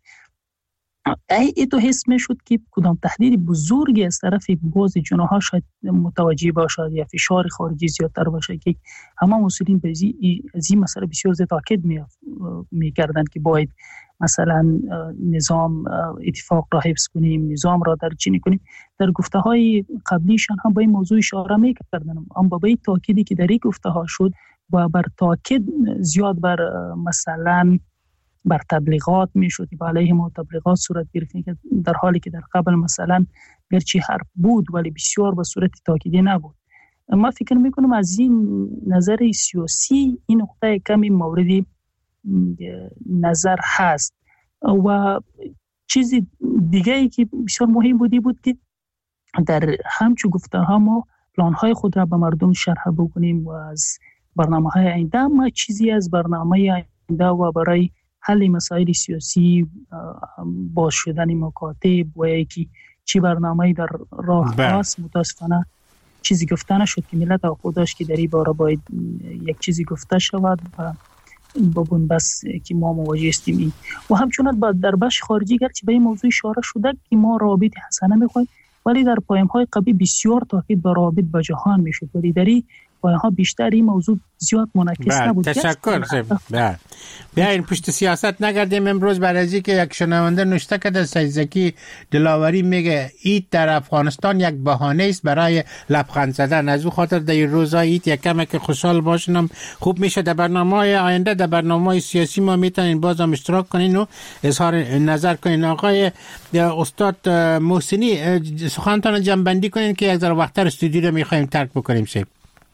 ای تو حس میشد که کدام تهدید بزرگی از طرف بعضی جناها شاید متوجه باشد یا فشار خارجی زیادتر باشه که همه مسئولین به از این مسئله بسیار زیاد تاکید میکردند که باید مثلا نظام اتفاق را حفظ کنیم، نظام را درچینی کنیم. در گفته های قبلیشان هم به این موضوع اشاره میکردن، اما به این تاکیدی که در این گفته ها شد و بر تاکید زیاد بر مثلا بر تبلیغات میشد که علیه ما تبلیغات صورت گرفت، در حالی که در قبل مثلا گرچه حرف بود ولی بسیار به صورت تاکیدی نبود. ما فکر میکنم از این نظر سیاسی این نقطه کمی موردی نظر هست و چیز دیگه ای که بسیار مهم بودی بود که در همچون گفتارها ما پلان‌های خود را به مردم شرح بکنیم و از برنامه‌های آینده، ما چیزی از برنامه آینده و برای حل مسائل سیاسی، باز شدن مکاتب و یکی چی برنامه‌ای در راه است، متاسفانه چیزی گفته نشد که ملت آخو داشت که در این باره باید یک چیزی گفته شود و ببون بس که ما مواجه هستیم. و همچنان در بخش خارجی گرچه به این موضوع اشاره شده که ما روابط حسنه می‌خوایم، ولی در پایان‌های قبلی بسیار تاکید بر روابط با جهان می‌شد، ولی در این پایان‌ها بیشتر این موضوع زیاد منعکس نبود. تشکر. بله بیاین پشت سیاست نگردیم. امروز بعد از اینکه یک شنونده نوشته کرده سید زکی دلاوری میگه عید در افغانستان یک بهانه است برای لبخند زدن، از او خاطر در این روزا عید یک کم که خوشحال باشیم خوب میشه. در برنامه‌های آینده، در برنامه‌های سیاسی ما میتونین بازم اشتراک کنین و اظهار نظر کنین. آقای استاد محسنی سخنتان جمع‌بندی کنین که یک ذره وقت‌تر استودیو رو می‌خوایم ترک بکنیم. سید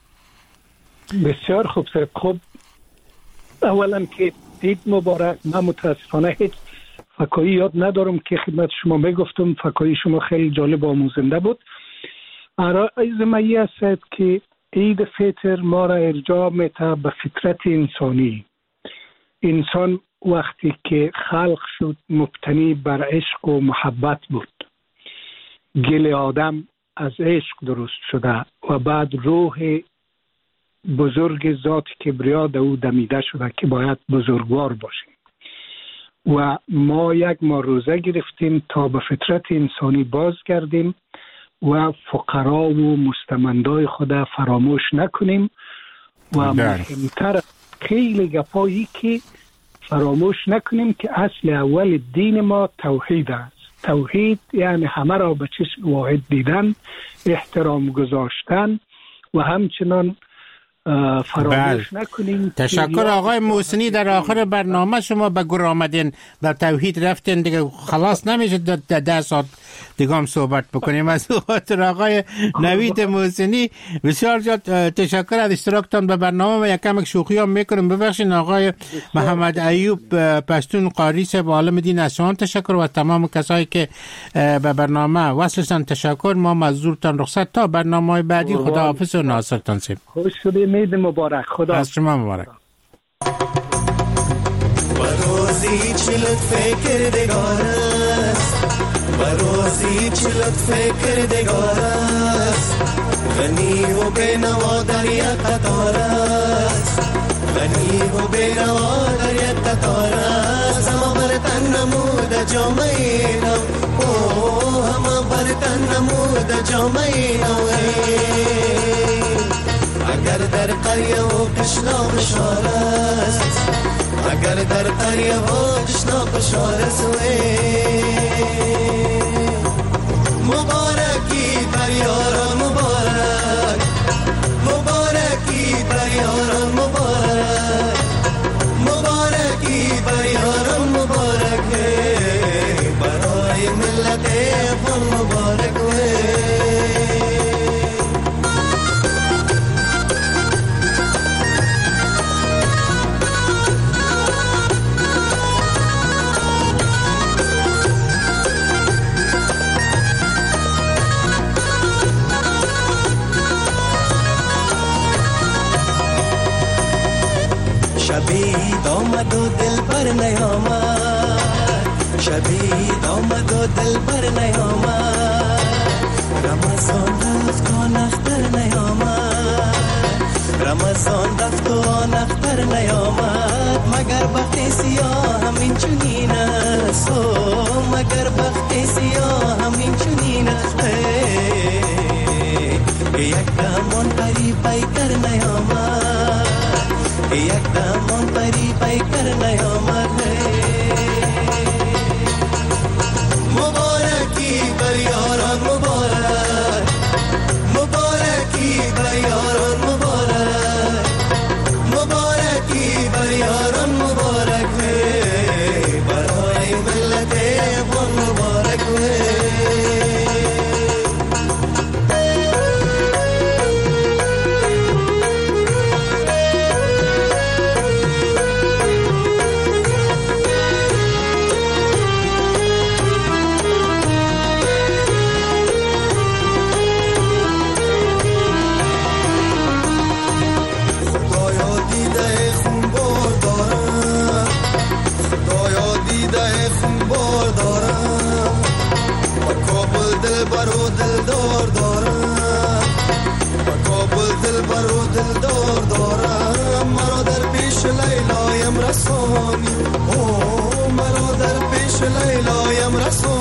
بسیار خوب سر خوب. اولا که عید مبارک. من متاسفانه هیچ فکایی یاد ندارم که خدمت شما بگفتم. فکایی شما خیلی جالب و آموزنده بود. عرض مایی است که عید فطر ما را ارجاع میده به فطرت انسانی. انسان وقتی که خلق شد مبتنی بر عشق و محبت بود. گل آدم از عشق درست شده و بعد روح بزرگ ذات کبریا در او دمیده شده که باید بزرگوار باشیم و ما یک ماه روزه گرفتیم تا به فطرت انسانی بازگردیم و فقرا و مستمندای خود فراموش نکنیم و مهمتر خیلی گپایی که فراموش نکنیم که اصل اول دین ما توحید است. توحید یعنی همه را به چشم واحد دیدن، احترام گذاشتن و همچنان فراموش نکنیم. تشکر آقای محسنی. در آخر برنامه شما به گر آمدین، به توحید رفتین، دیگه خلاص نمیشه ده, ده ساعت دیگه هم صحبت بکنیم. از خاطر آقای نوید محسنی بسیار زیاد تشکر از اشتراکتان به برنامه. و یک کمک شوخی هم میکنم، ببخشید. آقای محمد ایوب پشتون قاری صاحب عالم دین از شما تشکر و تمام کسایی که به برنامه وصلشان تشکر. ما مزدورتان رخصت تا برنامه بعدی. خداحافظ و ناصرتان صاحب. خوش شدید. عید مبارک. خدا از شما مبارک. و روزی چه لطف کردگار است، و روزی چه لطف کردگار است، غنی و بینوا در یک قطار است، غنی و بینوا در یک قطار است. همه برتن نمود جامعه نو، او همه برتن نمود جامعه نو. اگر در قریه و قشنا بشار است، اگر در قریه و قشنا بشار است، مبارکی بر یاران مبارک، مبارکی بر یاران مبارک، مبارکی بر یاران مبارک، برای ملت افغان مبارک. شبید آمد و دل بر نیامد، شبید آمد و دل بر نیامد، رمضان رفت و نختر نیامد، رمضان رفت و نختر نیامد. مگر بخت سیاه همین چنین است، مگر بخت سیاه همین چنین است، یک دمان پری پیکر نیامد، یک دمان پری پیکر نیامد. مبارکی بر یاران مبارک، مبارکی بر یاران مبارک، مبارکی بر یاران مبارک، برای پیش لیلایم رسون